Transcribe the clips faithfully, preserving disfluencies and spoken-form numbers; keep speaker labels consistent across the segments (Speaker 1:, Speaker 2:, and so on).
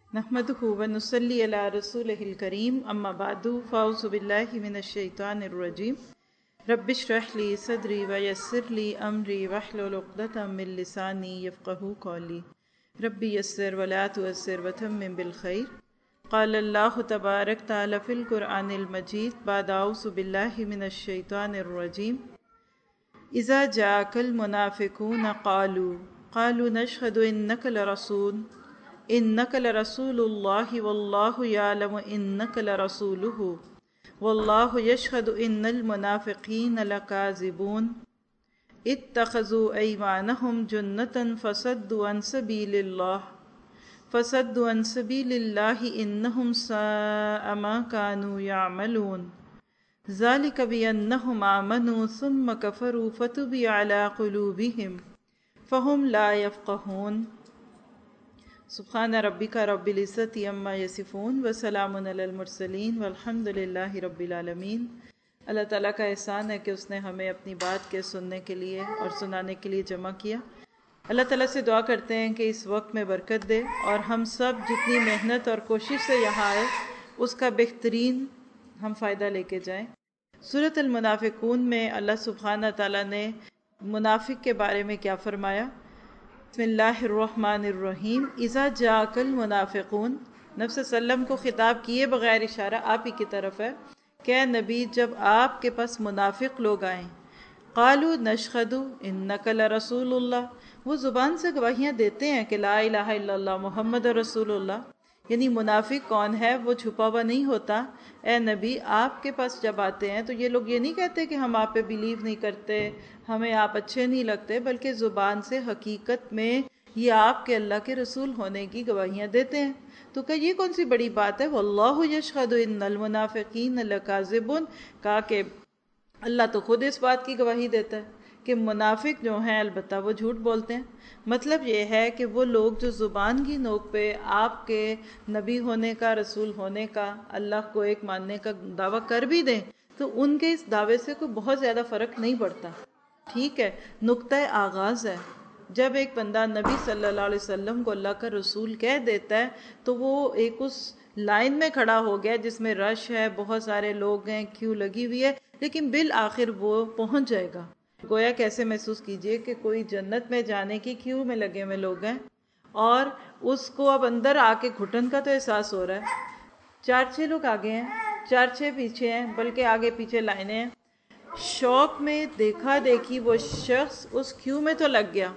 Speaker 1: نحمدہ ونصلی علی رسولہ الکریم اما بعد فاعوذ باللہ من الشیطان الرجیم رب اشرح لی صدری ویسر لی امری واحلل عقدۃ من لسانی یفقہوا قولی رب یسر ولا تعسر وتمم بالخیر قال اللہ تبارک تعالی فی القرآن المجید بعد اعوذ باللہ من الشیطان الرجیم اذا جاءک المنافقون قالوا قالوا نشہد انک لرسول انک لرسول اللہ واللہ یعلم انک لرسولہ واللہ یشہد ان المنافقین لکاذبون اتخذوا ایمانہم جنتا فصدوا عن سبیل اللہ فصدوا عن سبیل اللہ انہم ساء ما كانوا یعملون ذلک بانہم آمنوا ثم کفروا فتبع علی قلوبہم فہم لا یفقہون سبحان ربک رب العزت عما یصفون وسلام علی المرسلین والحمد للہ رب العالمین۔ اللہ تعالیٰ کا احسان ہے کہ اس نے ہمیں اپنی بات کے سننے کے لیے اور سنانے کے لیے جمع کیا۔ اللہ تعالیٰ سے دعا کرتے ہیں کہ اس وقت میں برکت دے اور ہم سب جتنی محنت اور کوشش سے یہاں آئے اس کا بہترین ہم فائدہ لے کے جائیں۔ سورۃ المنافقون میں اللہ سبحانہ تعالیٰ نے منافق کے بارے میں کیا فرمایا؟ بسم اللہ الرحمن الرحیم اذا جاءک المنافقون، نبی صلی اللہ علیہ وسلم کو خطاب کیے بغیر اشارہ آپ ہی کی طرف ہے کہ اے نبی جب آپ کے پاس منافق لوگ آئیں، قالوا نشہد انک لرسول اللہ، وہ زبان سے گواہیاں دیتے ہیں کہ لا الہ الا اللہ محمد رسول اللہ، یعنی منافق کون ہے وہ چھپا ہوا نہیں ہوتا۔ اے نبی آپ کے پاس جب آتے ہیں تو یہ لوگ یہ نہیں کہتے کہ ہم آپ پہ بیلیو نہیں کرتے، ہمیں آپ اچھے نہیں لگتے، بلکہ زبان سے حقیقت میں یہ آپ کے اللہ کے رسول ہونے کی گواہیاں دیتے ہیں۔ تو کہ یہ کون سی بڑی بات ہے؟ واللہ یشہد ان المنافقین لکاذبون، کہا کہ اللہ تو خود اس بات کی گواہی دیتا ہے کہ منافق جو ہیں البتہ وہ جھوٹ بولتے ہیں۔ مطلب یہ ہے کہ وہ لوگ جو زبان کی نوک پہ آپ کے نبی ہونے کا، رسول ہونے کا، اللہ کو ایک ماننے کا دعویٰ کر بھی دیں تو ان کے اس دعوے سے کوئی بہت زیادہ فرق نہیں پڑتا۔ ٹھیک ہے، نقطہ آغاز ہے۔ جب ایک بندہ نبی صلی اللہ علیہ وسلم کو اللہ کا رسول کہہ دیتا ہے تو وہ ایک اس لائن میں کھڑا ہو گیا جس میں رش ہے، بہت سارے لوگ ہیں، کیو لگی ہوئی ہے، لیکن بالآخر وہ پہنچ جائے گا۔ گویا کیسے محسوس کیجئے کہ کوئی جنت میں جانے کی کیو میں لگے ہوئے لوگ ہیں اور اس کو اب اندر آ کے گھٹن کا تو احساس ہو رہا ہے۔ چار چھ لوگ آگے ہیں، چار چھ پیچھے ہیں، بلکہ آگے پیچھے لائنیں ہیں۔ شوق میں دیکھا دیکھی وہ شخص اس کیو میں تو لگ گیا،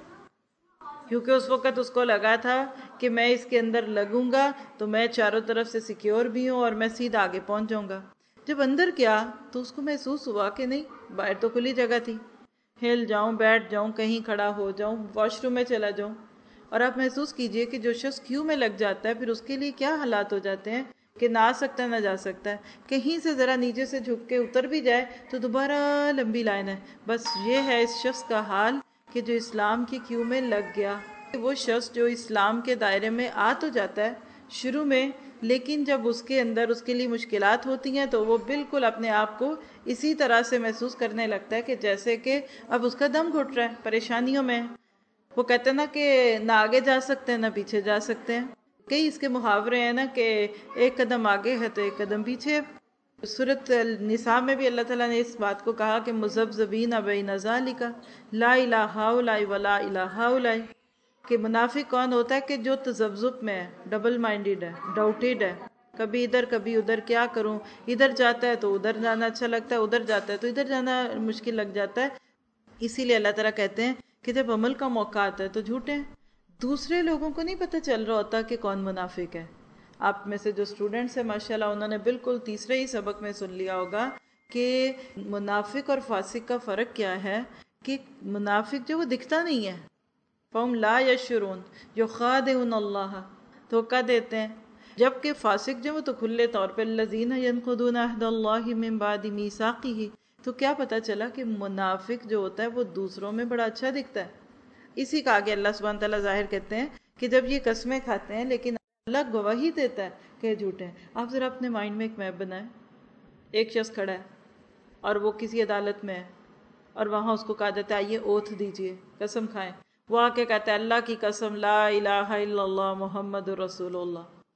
Speaker 1: کیونکہ اس وقت اس کو لگا تھا کہ میں اس کے اندر لگوں گا تو میں چاروں طرف سے سیکیور بھی ہوں اور میں سیدھا آگے پہنچ جاؤں گا۔ جب اندر کیا تو اس کو محسوس ہوا کہ نہیں، باہر تو کھلی جگہ تھی، ہل جاؤں، بیٹھ جاؤں، کہیں کھڑا ہو جاؤں، واش روم میں چلا جاؤں۔ اور آپ محسوس کیجئے کہ جو شخص کیو میں لگ جاتا ہے پھر اس کے لیے کیا حالات ہو جاتے ہیں کہ نہ آ سکتا نہ جا سکتا ہے۔ کہیں سے ذرا نیچے سے جھک کے اتر بھی جائے تو دوبارہ لمبی لائن ہے۔ بس یہ ہے اس شخص کا حال کہ جو اسلام کی کیو میں لگ گیا۔ وہ شخص جو اسلام کے دائرے میں آ تو جاتا ہے شروع میں، لیکن جب اس کے اندر اس کے لیے مشکلات ہوتی ہیں تو وہ بالکل اپنے آپ کو اسی طرح سے محسوس کرنے لگتا ہے کہ جیسے کہ اب اس کا دم گھٹ رہا ہے، پریشانیوں میں۔ وہ کہتے ہیں نا کہ نہ آگے جا سکتے ہیں نہ پیچھے جا سکتے ہیں۔ کئی اس کے محاورے ہیں نا کہ ایک قدم آگے ہے تو ایک قدم پیچھے۔ سورۃ النساء میں بھی اللہ تعالیٰ نے اس بات کو کہا کہ مذبذبین بین ذالک لا الہ ہؤلاء ولا الہ ہؤلاء، کہ منافق کون ہوتا ہے کہ جو تذبذب میں ہے، ڈبل مائنڈڈ ہے، ڈاؤٹیڈ ہے، کبھی ادھر کبھی ادھر، کیا کروں، ادھر جاتا ہے تو ادھر جانا اچھا لگتا ہے، ادھر جاتا ہے تو ادھر جانا مشکل لگ جاتا ہے۔ اسی لیے اللہ تعالیٰ کہتے ہیں کہ جب عمل کا موقع آتا ہے تو جھوٹے ہیں۔ دوسرے لوگوں کو نہیں پتہ چل رہا ہوتا کہ کون منافق ہے۔ آپ میں سے جو اسٹوڈنٹس ہیں ماشاءاللہ انہوں نے بالکل تیسرے ہی سبق میں سن لیا ہوگا کہ منافق اور فاسق کا فرق کیا ہے، کہ منافق جو وہ دکھتا نہیں ہے، فَهُمْ لَا يَشْعُرُونَ يُخَادِعُونَ اللَّهَ، دھوکہ دیتے ہیں، جبکہ فاسق جو وہ تو کھلے طور پہ الَّذِينَ يَنقُضُونَ عَهْدَ اللَّهِ مِن بَعْدِ مِيثَاقِهِ۔ تو کیا پتہ چلا کہ منافق جو ہوتا ہے وہ دوسروں میں بڑا اچھا دکھتا ہے۔ اسی کا آگے اللہ سبحانہ تعالیٰ ظاہر کہتے ہیں کہ جب یہ قسمیں کھاتے ہیں لیکن اللہ گواہی دیتا ہے کہ جھوٹے ہیں۔ آپ ذرا اپنے مائنڈ میں ایک میپ بنائیں، ایک شخص کھڑا ہے اور وہ کسی عدالت میں ہے اور وہاں اس کو کہا جاتا ہے آئیے اوتھ دیجئے، قسم کھائیں۔ وہ آ کے کہتا ہے اللہ کی قسم لا الہ الا اللہ محمد رسول اللہ،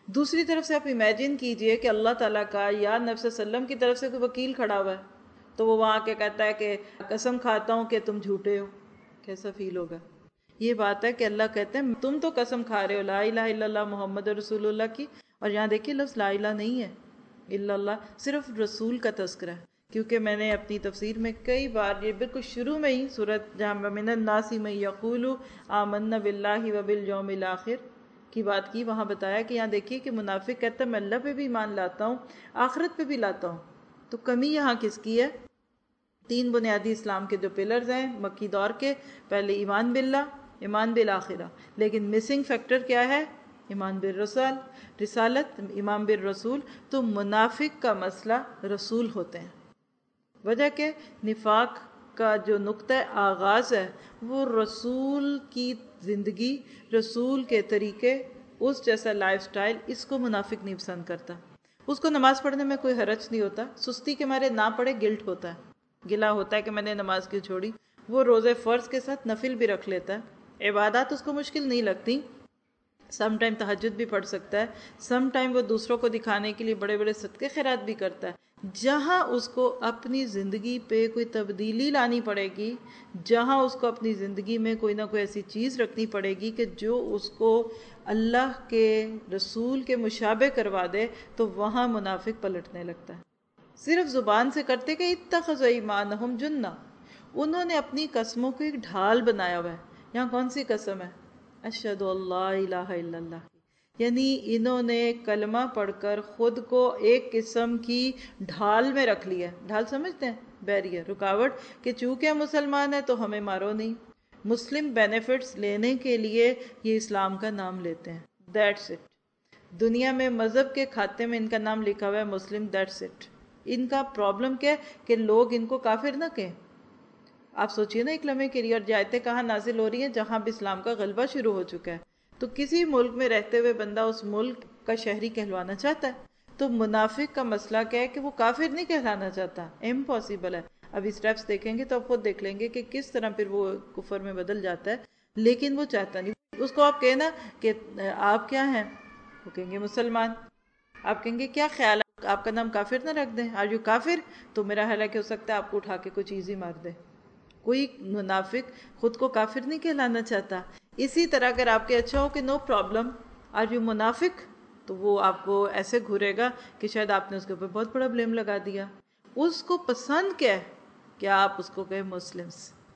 Speaker 1: دوسری طرف سے آپ امیجن کیجئے کہ اللہ تعالیٰ کا یا نبی صلی اللہ علیہ وسلم کی طرف سے کوئی وکیل کھڑا ہوا ہے تو وہ وہاں کے کہتا ہے کہ قسم کھاتا ہوں کہ تم جھوٹے ہو، کیسا فیل ہوگا؟ یہ بات ہے کہ اللہ کہتے ہیں تم تو قسم کھا رہے ہو لا الہ الا اللہ محمد رسول اللہ کی، اور یہاں دیکھیے لفظ لا الہ نہیں ہے الا اللہ، صرف رسول کا تذکرہ ہے. کیونکہ میں نے اپنی تفسیر میں کئی بار یہ بالکل شروع میں ہی سورۃ جہاں من الناس من یقول آمنا باللہ وبالیوم الآخر کی بات کی، وہاں بتایا کہ یہاں دیکھیے کہ منافق کہتا ہے میں اللہ پہ بھی ایمان لاتا ہوں، آخرت پہ بھی لاتا ہوں. تو کمی یہاں کس کی ہے؟ تین بنیادی اسلام کے جو پلرز ہیں مکی دور کے، پہلے ایمان باللہ، ایمان بالآخرہ، لیکن مسنگ فیکٹر کیا ہے؟ ایمان بالرسول، رسالت، ایمان بالرسول. تو منافق کا مسئلہ رسول ہوتے ہیں. وجہ کہ نفاق کا جو نقطہ آغاز ہے وہ رسول کی زندگی، رسول کے طریقے، اس جیسا لائف سٹائل، اس کو منافق نہیں پسند کرتا. اس کو نماز پڑھنے میں کوئی حرج نہیں ہوتا، سستی کے مارے نہ پڑھے گلٹ ہوتا ہے، گلا ہوتا ہے کہ میں نے نماز کیوں چھوڑی. وہ روزے فرض کے ساتھ نفل بھی رکھ لیتا ہے، عبادات اس کو مشکل نہیں لگتی، سم ٹائم تہجد بھی پڑھ سکتا ہے، سم ٹائم وہ دوسروں کو دکھانے کے لیے بڑے بڑے صدقے خیرات بھی کرتا ہے. جہاں اس کو اپنی زندگی پہ کوئی تبدیلی لانی پڑے گی، جہاں اس کو اپنی زندگی میں کوئی نہ کوئی ایسی چیز رکھنی پڑے گی کہ جو اس کو اللہ کے رسول کے مشابہ کروا دے، تو وہاں منافق پلٹنے لگتا ہے. صرف زبان سے کرتے کہ اتخذوا ایمانہم جنہ، انہوں نے اپنی قسموں کو ایک ڈھال بنایا ہوا ہے. یہاں کون سی قسم ہے؟ اشہد اللہ الہ الا اللہ، یعنی انہوں نے کلمہ پڑھ کر خود کو ایک قسم کی ڈھال میں رکھ لیا. ڈھال سمجھتے ہیں؟ بیریئر، رکاوٹ، کہ چونکہ ہم مسلمان ہیں تو ہمیں مارو نہیں. مسلم بینیفٹس لینے کے لیے یہ اسلام کا نام لیتے ہیں، دیٹس اٹ. دنیا میں مذہب کے کھاتے میں ان کا نام لکھا ہوا ہے مسلم، دیٹس اٹ. ان کا پرابلم کیا ہے کہ لوگ ان کو کافر نہ کہیں. آپ سوچئے نا ایک لمحے کے لیے، اور جایتیں کہاں نازل ہو رہی ہیں؟ جہاں بھی اسلام کا غلبہ شروع ہو چکا ہے. تو کسی ملک میں رہتے ہوئے بندہ اس ملک کا شہری کہلوانا چاہتا ہے. تو منافق کا مسئلہ کیا ہے کہ وہ کافر نہیں کہلانا چاہتا، امپاسبل ہے. ابھی سٹیپس دیکھیں گے تو آپ خود دیکھ لیں گے کہ کس طرح پھر وہ کفر میں بدل جاتا ہے، لیکن وہ چاہتا نہیں. اس کو آپ کہنا کہ آپ کیا ہیں، وہ کہیں گے مسلمان. آپ کہیں گے کیا خیال ہے آپ کا نام کافر نہ رکھ دیں، آر یو کافر؟ تو میرا خیال ہے کہ ہو سکتا ہے آپ کو اٹھا کے کوئی چیز ہی مار دے. کوئی منافق خود کو کافر نہیں کہلانا چاہتا. اسی طرح اگر آپ کے اچھا ہو کہ نو پرابلم، آر یو منافق، تو وہ آپ کو ایسے گھورے گا کہ شاید آپ نے اس کے اوپر بہت بڑا بلیم لگا دیا. اس کو پسند کیا ہے کہ آپ اس کو کہیں مسلمز.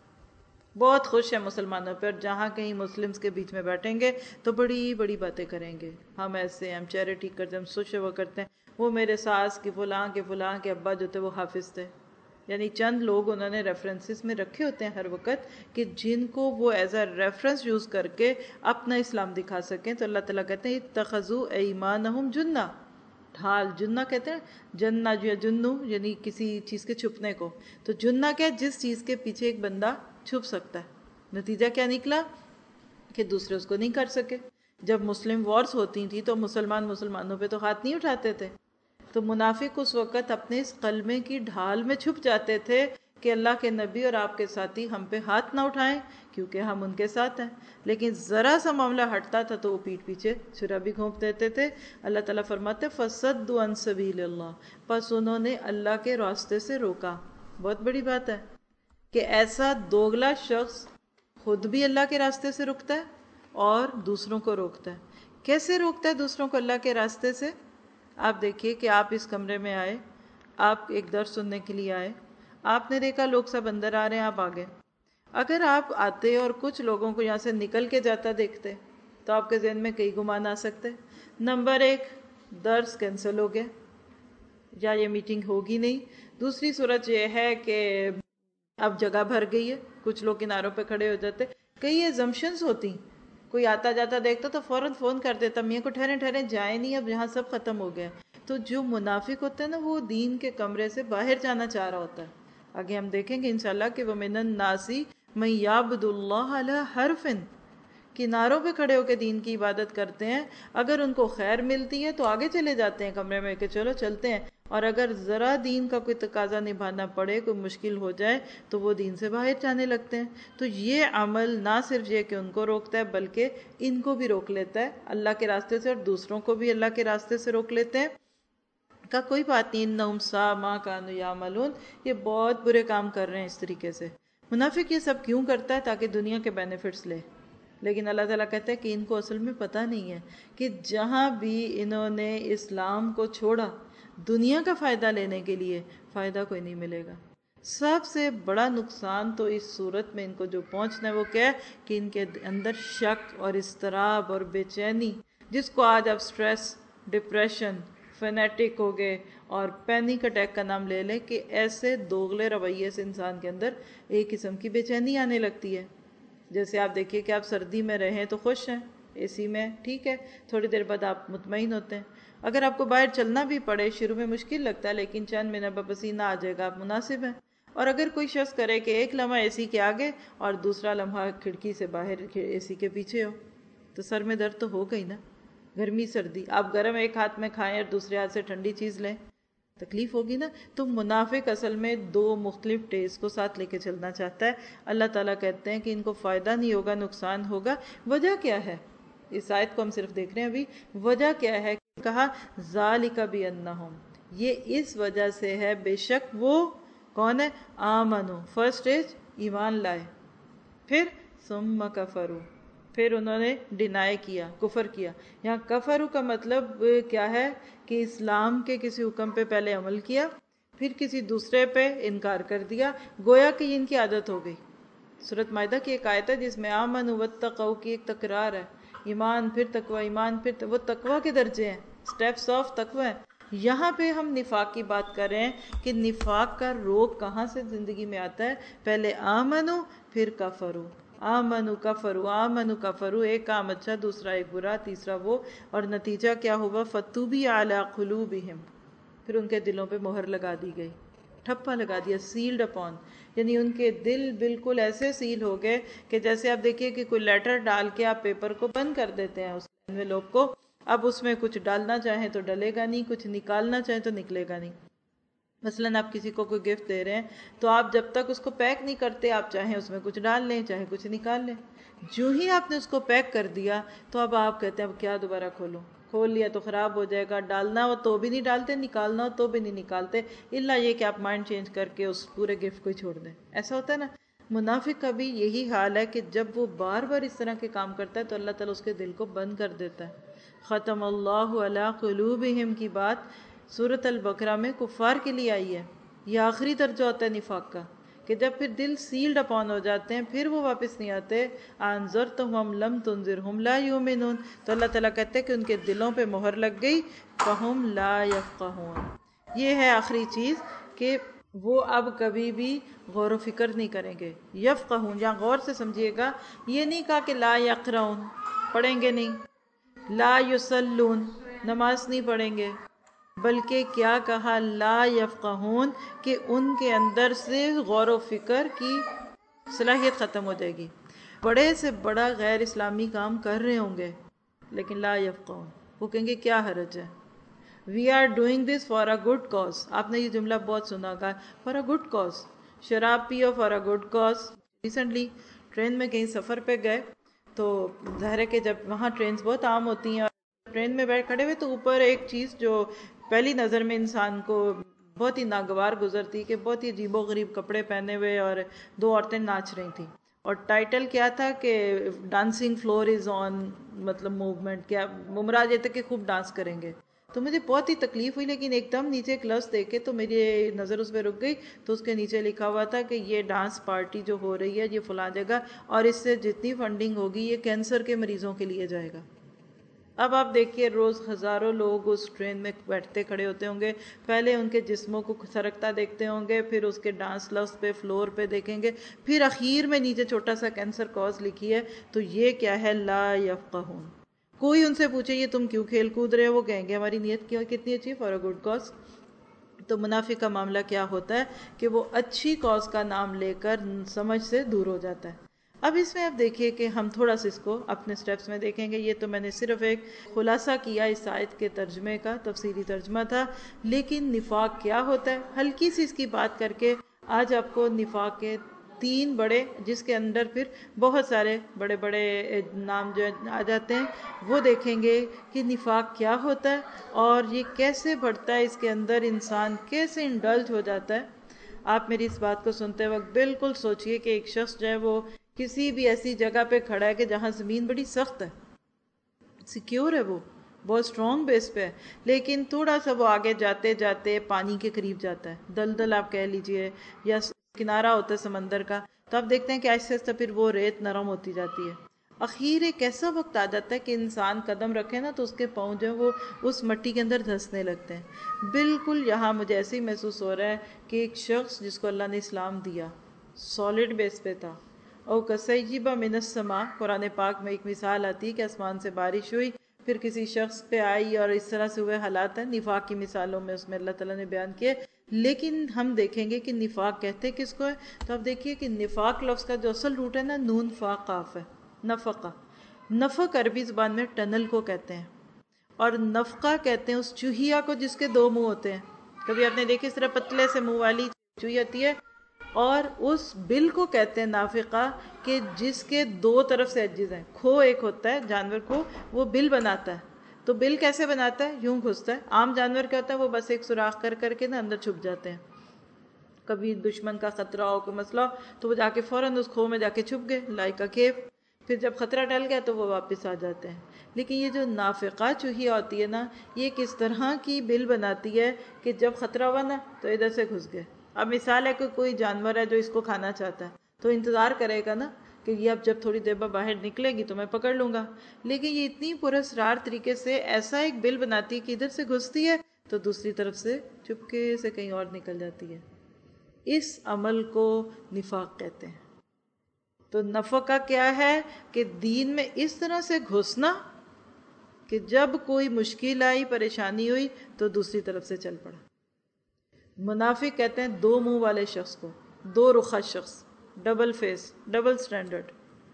Speaker 1: بہت خوش ہے مسلمانوں پر، جہاں کہیں مسلمز کے بیچ میں بیٹھیں گے تو بڑی بڑی باتیں کریں گے. ہم ایسے، ہم چیریٹی کرتے ہیں، ہم سوشل ورک کرتے ہیں. وہ میرے ساس کے فلاں کے فلاں کے ابا جو تھے وہ حافظ تھے. یعنی چند لوگ انہوں نے ریفرنسز میں رکھے ہوتے ہیں ہر وقت کہ جن کو وہ ایز اے ریفرنس یوز کر کے اپنا اسلام دکھا سکیں. تو اللہ تعالیٰ کہتے ہیں اتخذوا ایمانہم جنہ، ڈھال. جنہ کہتے ہیں جنہ جو جنو، یعنی کسی چیز کے چھپنے کو. تو جنہ کیا؟ جس چیز کے پیچھے ایک بندہ چھپ سکتا ہے. نتیجہ کیا نکلا کہ دوسرے اس کو نہیں کر سکے. جب مسلم وارز ہوتی تھی تو مسلمان مسلمانوں پہ تو ہاتھ نہیں اٹھاتے تھے. تو منافق اس وقت اپنے اس کلمے کی ڈھال میں چھپ جاتے تھے کہ اللہ کے نبی اور آپ کے ساتھی ہم پہ ہاتھ نہ اٹھائیں کیونکہ ہم ان کے ساتھ ہیں. لیکن ذرا سا معاملہ ہٹتا تھا تو وہ پیٹ پیچھے چھرا بھی گھونپ دیتے تھے. اللہ تعالیٰ فرماتے فَصَدُّوا عَن سَبِيلِ اللَّهِ، پس انہوں نے اللہ کے راستے سے روکا. بہت بڑی بات ہے کہ ایسا دوگلا شخص خود بھی اللہ کے راستے سے رکتا ہے اور دوسروں کو روکتا ہے. کیسے روکتا ہے دوسروں کو اللہ کے راستے سے؟ آپ دیکھیے کہ آپ اس کمرے میں آئے، آپ ایک درس سننے کے لیے آئے، آپ نے دیکھا لوگ سب اندر آ رہے ہیں، آپ آگے. اگر آپ آتے اور کچھ لوگوں کو یہاں سے نکل کے جاتا دیکھتے تو آپ کے ذہن میں کئی گمان آ سکتے. نمبر ایک، درس کینسل ہو گیا یا یہ میٹنگ ہوگی نہیں. دوسری صورت یہ ہے کہ اب جگہ بھر گئی ہے، کچھ لوگ کناروں پہ کھڑے ہو جاتے. کئی ایزمپشنز ہوتی. کوئی آتا جاتا دیکھتا تو فوراً فون کر دیتا میاں کو ٹھہرے ٹھہرے جائیں نہیں، اب یہاں سب ختم ہو گیا. تو جو منافق ہوتا ہے نا وہ دین کے کمرے سے باہر جانا چاہ رہا ہوتا ہے. آگے ہم دیکھیں گے انشاءاللہ کہ وَمِنَ النَّاسِ مَن يَعْبُدُ اللَّهَ عَلَى حَرْفٍ، کناروں پہ کھڑے ہو کے دین کی عبادت کرتے ہیں. اگر ان کو خیر ملتی ہے تو آگے چلے جاتے ہیں کمرے میں کہ چلو چلتے ہیں، اور اگر ذرا دین کا کوئی تقاضا نبھانا پڑے، کوئی مشکل ہو جائے تو وہ دین سے باہر جانے لگتے ہیں۔ تو یہ عمل نہ صرف یہ کہ ان کو روکتا ہے بلکہ ان کو بھی روک لیتا ہے اللہ کے راستے سے، اور دوسروں کو بھی اللہ کے راستے سے روک لیتے ہیں۔ کا کوئی بات نہیں، انہم ساء ما کانوا یعملون، یہ بہت برے کام کر رہے ہیں اس طریقے سے۔ منافق یہ سب کیوں کرتا ہے؟ تاکہ دنیا کے بینیفٹس لے، لیکن اللہ تعالیٰ کہتا ہے کہ ان کو اصل میں پتہ نہیں ہے کہ جہاں بھی انہوں نے اسلام کو چھوڑا دنیا کا فائدہ لینے کے لیے، فائدہ کوئی نہیں ملے گا۔ سب سے بڑا نقصان تو اس صورت میں ان کو جو پہنچنا ہے وہ کیا ہے کہ ان کے اندر شک اور اضطراب اور بے چینی، جس کو آج آپ سٹریس، ڈپریشن، فینیٹک ہو گئے اور پینک اٹیک کا نام لے لیں، کہ ایسے دوغلے رویے سے انسان کے اندر ایک قسم کی بے چینی آنے لگتی ہے۔ جیسے آپ دیکھیے کہ آپ سردی میں رہیں تو خوش ہیں، اے سی میں ٹھیک ہے، تھوڑی دیر بعد آپ مطمئن ہوتے ہیں۔ اگر آپ کو باہر چلنا بھی پڑے، شروع میں مشکل لگتا ہے لیکن چند منٹ میں پسینہ آ جائے گا، آپ مناسب ہیں۔ اور اگر کوئی شخص کرے کہ ایک لمحہ اے سی کے آگے اور دوسرا لمحہ کھڑکی سے باہر اے سی کے پیچھے ہو، تو سر میں درد تو ہو گئی نا۔ گرمی سردی، آپ گرم ایک ہاتھ میں کھائیں اور دوسرے ہاتھ سے ٹھنڈی چیز لیں، تکلیف ہوگی نا۔ تو منافق اصل میں دو مختلف ٹیسٹ کو ساتھ لے کے چلنا چاہتا ہے۔ اللہ تعالیٰ کہتے ہیں کہ ان کو فائدہ نہیں ہوگا، نقصان ہوگا۔ وجہ کیا ہے؟ اس آیت کو ہم صرف دیکھ رہے ہیں ابھی، وجہ کیا ہے؟ کہا ذالک بانہم، یہ اس وجہ سے ہے بے شک وہ کون ہے؟ آمنو، فرسٹ اسٹیج ایمان لائے، پھر ثم کفروا، پھر انہوں نے ڈینائی کیا، کفر کیا۔ یہاں کفرو کا مطلب کیا ہے کہ اسلام کے کسی حکم پہ پہلے عمل کیا، پھر کسی دوسرے پہ انکار کر دیا، گویا کہ یہ ان کی عادت ہو گئی۔ سورۃ مائدہ کی ایک آیت ہے جس میں آمنوا واتقوا کی ایک تکرار ہے، ایمان پھر تقوی، ایمان پھر تقوی، وہ تقوی کے درجے ہیں، سٹیپس آف تقوی ہیں۔ یہاں پہ ہم نفاق کی بات کر رہے ہیں کہ نفاق کا روگ کہاں سے زندگی میں آتا ہے؟ پہلے آمنو پھر کفرو، آمنو کفرو، آمنو کفرو، ایک کام اچھا دوسرا ایک برا تیسرا وہ، اور نتیجہ کیا ہوا؟ فطبع علی قلوبہم، پھر ان کے دلوں پہ مہر لگا دی گئی، ٹھپا لگا دیا، سیلڈ اپون، یعنی ان کے دل بالکل ایسے سیل ہو گئے کہ جیسے آپ دیکھیے کہ کوئی لیٹر ڈال کے آپ پیپر کو بند کر دیتے ہیں اس میں لوگ کو، اب اس میں کچھ ڈالنا چاہیں تو ڈلے گا نہیں، کچھ نکالنا چاہیں تو نکلے گا نہیں۔ مثلاً آپ کسی کو کوئی گفٹ دے رہے ہیں تو آپ جب تک اس کو پیک نہیں کرتے، آپ چاہیں اس میں کچھ ڈال لیں چاہے کچھ نکال لیں، جو ہی آپ نے اس کو پیک کر دیا تو اب آپ کہتے ہیں اب کیا دوبارہ کھولوں، کھول لیا تو خراب ہو جائے گا، ڈالنا ہو تو بھی نہیں ڈالتے، نکالنا ہو تو بھی نہیں نکالتے، الا یہ کہ آپ مائنڈ چینج کر کے اس پورے گفٹ کو ہی چھوڑ دیں۔ ایسا ہوتا ہے نا۔ منافق کا بھی یہی حال ہے کہ جب وہ بار بار اس طرح کے کام کرتا ہے تو اللہ تعالیٰ اس کے دل کو بند کر دیتا ہے۔ ختم اللہ علی قلوبہم کی بات سورۃ البقرہ میں کفار کے لیے آئی ہے، یہ آخری درجہ ہوتا ہے نفاق کا، کہ جب پھر دل سیلڈ اپون ہو جاتے ہیں پھر وہ واپس نہیں آتے۔ انذرتہم لم تنذرہم لا یؤمنون، تو اللہ تعالیٰ کہتے ہیں کہ ان کے دلوں پہ مہر لگ گئی، فہم لا یفقہون۔ یہ ہے آخری چیز کہ وہ اب کبھی بھی غور و فکر نہیں کریں گے۔ یفقہون یہاں غور سے سمجھیے گا، یہ نہیں کہا کہ لا یقرؤون، پڑھیں گے نہیں، لا یصلون، نماز نہیں پڑھیں گے، بلکہ کیا کہا؟ لا یفقہون، کہ ان کے اندر سے غور و فکر کی صلاحیت ختم ہو جائے گی۔ بڑے سے بڑا غیر اسلامی کام کر رہے ہوں گے لیکن لا یفقہون، وہ کہیں گے کیا حرج ہے، we are doing this for a good cause. آپ نے یہ جملہ بہت سنا ہوگا، فار اے گڈ کاز، شراب پیو for a good cause. Recently train میں کہیں سفر پہ گئے تو ظاہر ہے کہ جب وہاں ٹرینز بہت عام ہوتی ہیں اور ٹرین میں بیٹھ کھڑے ہوئے تو اوپر ایک چیز جو پہلی نظر میں انسان کو بہت ہی ناگوار گزرتی کہ بہت ہی عجیب و غریب کپڑے پہنے ہوئے اور دو عورتیں ناچ رہی تھیں، اور ٹائٹل کیا تھا کہ ڈانسنگ فلور از آن، مطلب موومنٹ، کیا مراد یہ تھا کہ خوب ڈانس کریں گے۔ تو مجھے بہت ہی تکلیف ہوئی، لیکن ایک دم نیچے ایک لفظ دیکھے تو میری نظر اس پہ رک گئی، تو اس کے نیچے لکھا ہوا تھا کہ یہ ڈانس پارٹی جو ہو رہی ہے یہ فلاں جگہ، اور اس سے جتنی فنڈنگ ہوگی یہ کینسر کے مریضوں کے لیے جائے گا۔ اب آپ دیکھیے روز ہزاروں لوگ اس ٹرین میں بیٹھتے کھڑے ہوتے ہوں گے، پہلے ان کے جسموں کو سرکتا دیکھتے ہوں گے، پھر اس کے ڈانس لفظ پہ فلور پہ دیکھیں گے، پھر اخیر میں نیچے چھوٹا سا کینسر کاز لکھی ہے، تو یہ کیا ہے؟ لا یفقہون۔ کوئی ان سے پوچھے یہ تم کیوں کھیل کود رہے ہو، وہ کہیں گے ہماری نیت کیا کتنی اچھی، فار اے گڈ کاز۔ تو منافق کا معاملہ کیا ہوتا ہے کہ وہ اچھی کاز کا نام لے کر سمجھ سے دور ہو جاتا ہے۔ اب اس میں آپ دیکھیے کہ ہم تھوڑا سا اس کو اپنے سٹیپس میں دیکھیں گے. یہ تو میں نے صرف ایک خلاصہ کیا اس آیت کے ترجمے کا، تفسیری ترجمہ تھا. لیکن نفاق کیا ہوتا ہے ہلکی سی اس کی بات کر کے آج آپ کو نفاق کے تین بڑے، جس کے اندر پھر بہت سارے بڑے بڑے نام جو آ جاتے ہیں، وہ دیکھیں گے کہ نفاق کیا ہوتا ہے اور یہ کیسے بڑھتا ہے، اس کے اندر انسان کیسے انڈلج ہو جاتا ہے. آپ میری اس بات کو سنتے وقت بالکل سوچئے کہ ایک شخص جو ہے وہ کسی بھی ایسی جگہ پہ کھڑا ہے کہ جہاں زمین بڑی سخت ہے، سیکیور ہے، وہ بہت سٹرونگ بیس پہ ہے، لیکن تھوڑا سا وہ آگے جاتے جاتے پانی کے قریب جاتا ہے، دلدل آپ کہہ لیجئے یا کنارہ ہوتا ہے سمندر کا، تو آپ دیکھتے ہیں کہ آہستہ آہستہ پھر وہ ریت نرم ہوتی جاتی ہے. اخیر ایک ایسا وقت آ جاتا ہے کہ انسان قدم رکھے نا تو اس کے پاؤں جو ہیں وہ اس مٹی کے اندر دھنسنے لگتے ہیں. بالکل یہاں مجھے ایسے ہی محسوس ہو رہا ہے کہ ایک شخص جس کو اللہ نے اسلام دیا، سالڈ بیس پہ تھا، او کسیبا من السماء، قرآن پاک میں ایک مثال آتی ہے کہ آسمان سے بارش ہوئی پھر کسی شخص پہ آئی اور اس طرح سے ہوئے حالات ہیں. نفاق کی مثالوں میں اس میں اللہ تعالیٰ نے بیان کیے، لیکن ہم دیکھیں گے کہ نفاق کہتے کس کو ہے. تو آپ دیکھیے کہ نفاق لفظ کا جو اصل روٹ ہے نا، نون فا قاف ہے، نفقہ. نفق عربی زبان میں ٹنل کو کہتے ہیں، اور نفقہ کہتے ہیں اس چوہیا کو جس کے دو منہ ہوتے ہیں. کبھی آپ نے دیکھی اس طرح پتلے سے منہ والی چوہی ہوتی ہے، اور اس بل کو کہتے ہیں نافقہ کہ جس کے دو طرف سے ایجز ہیں. کھو ایک ہوتا ہے جانور کو، وہ بل بناتا ہے. تو بل کیسے بناتا ہے؟ یوں گھستا ہے. عام جانور کیا ہوتا ہے؟ وہ بس ایک سوراخ کر کر کے نا اندر چھپ جاتے ہیں. کبھی دشمن کا خطرہ ہو، کوئی مسئلہ ہو تو وہ جا کے فوراً اس کھو میں جا کے چھپ گئے، لائک اے کیو. پھر جب خطرہ ٹل گیا تو وہ واپس آ جاتے ہیں. لیکن یہ جو نافقہ چوہیا ہوتی ہے نا، یہ کس طرح کی بل بناتی ہے کہ جب خطرہ ہوا نا تو ادھر سے گھس گئے. اب مثال ہے کہ کوئی جانور ہے جو اس کو کھانا چاہتا ہے تو انتظار کرے گا نا کہ یہ اب جب تھوڑی دیر بعد باہر نکلے گی تو میں پکڑ لوں گا. لیکن یہ اتنی پراسرار طریقے سے ایسا ایک بل بناتی ہے کہ ادھر سے گھستی ہے تو دوسری طرف سے چپکے سے کہیں اور نکل جاتی ہے. اس عمل کو نفاق کہتے ہیں. تو نفقہ کیا ہے کہ دین میں اس طرح سے گھسنا کہ جب کوئی مشکل آئی، پریشانی ہوئی تو دوسری طرف سے چل پڑا. منافق کہتے ہیں دو منہ والے شخص کو، دو رخہ شخص، ڈبل فیس، ڈبل سٹینڈرڈ.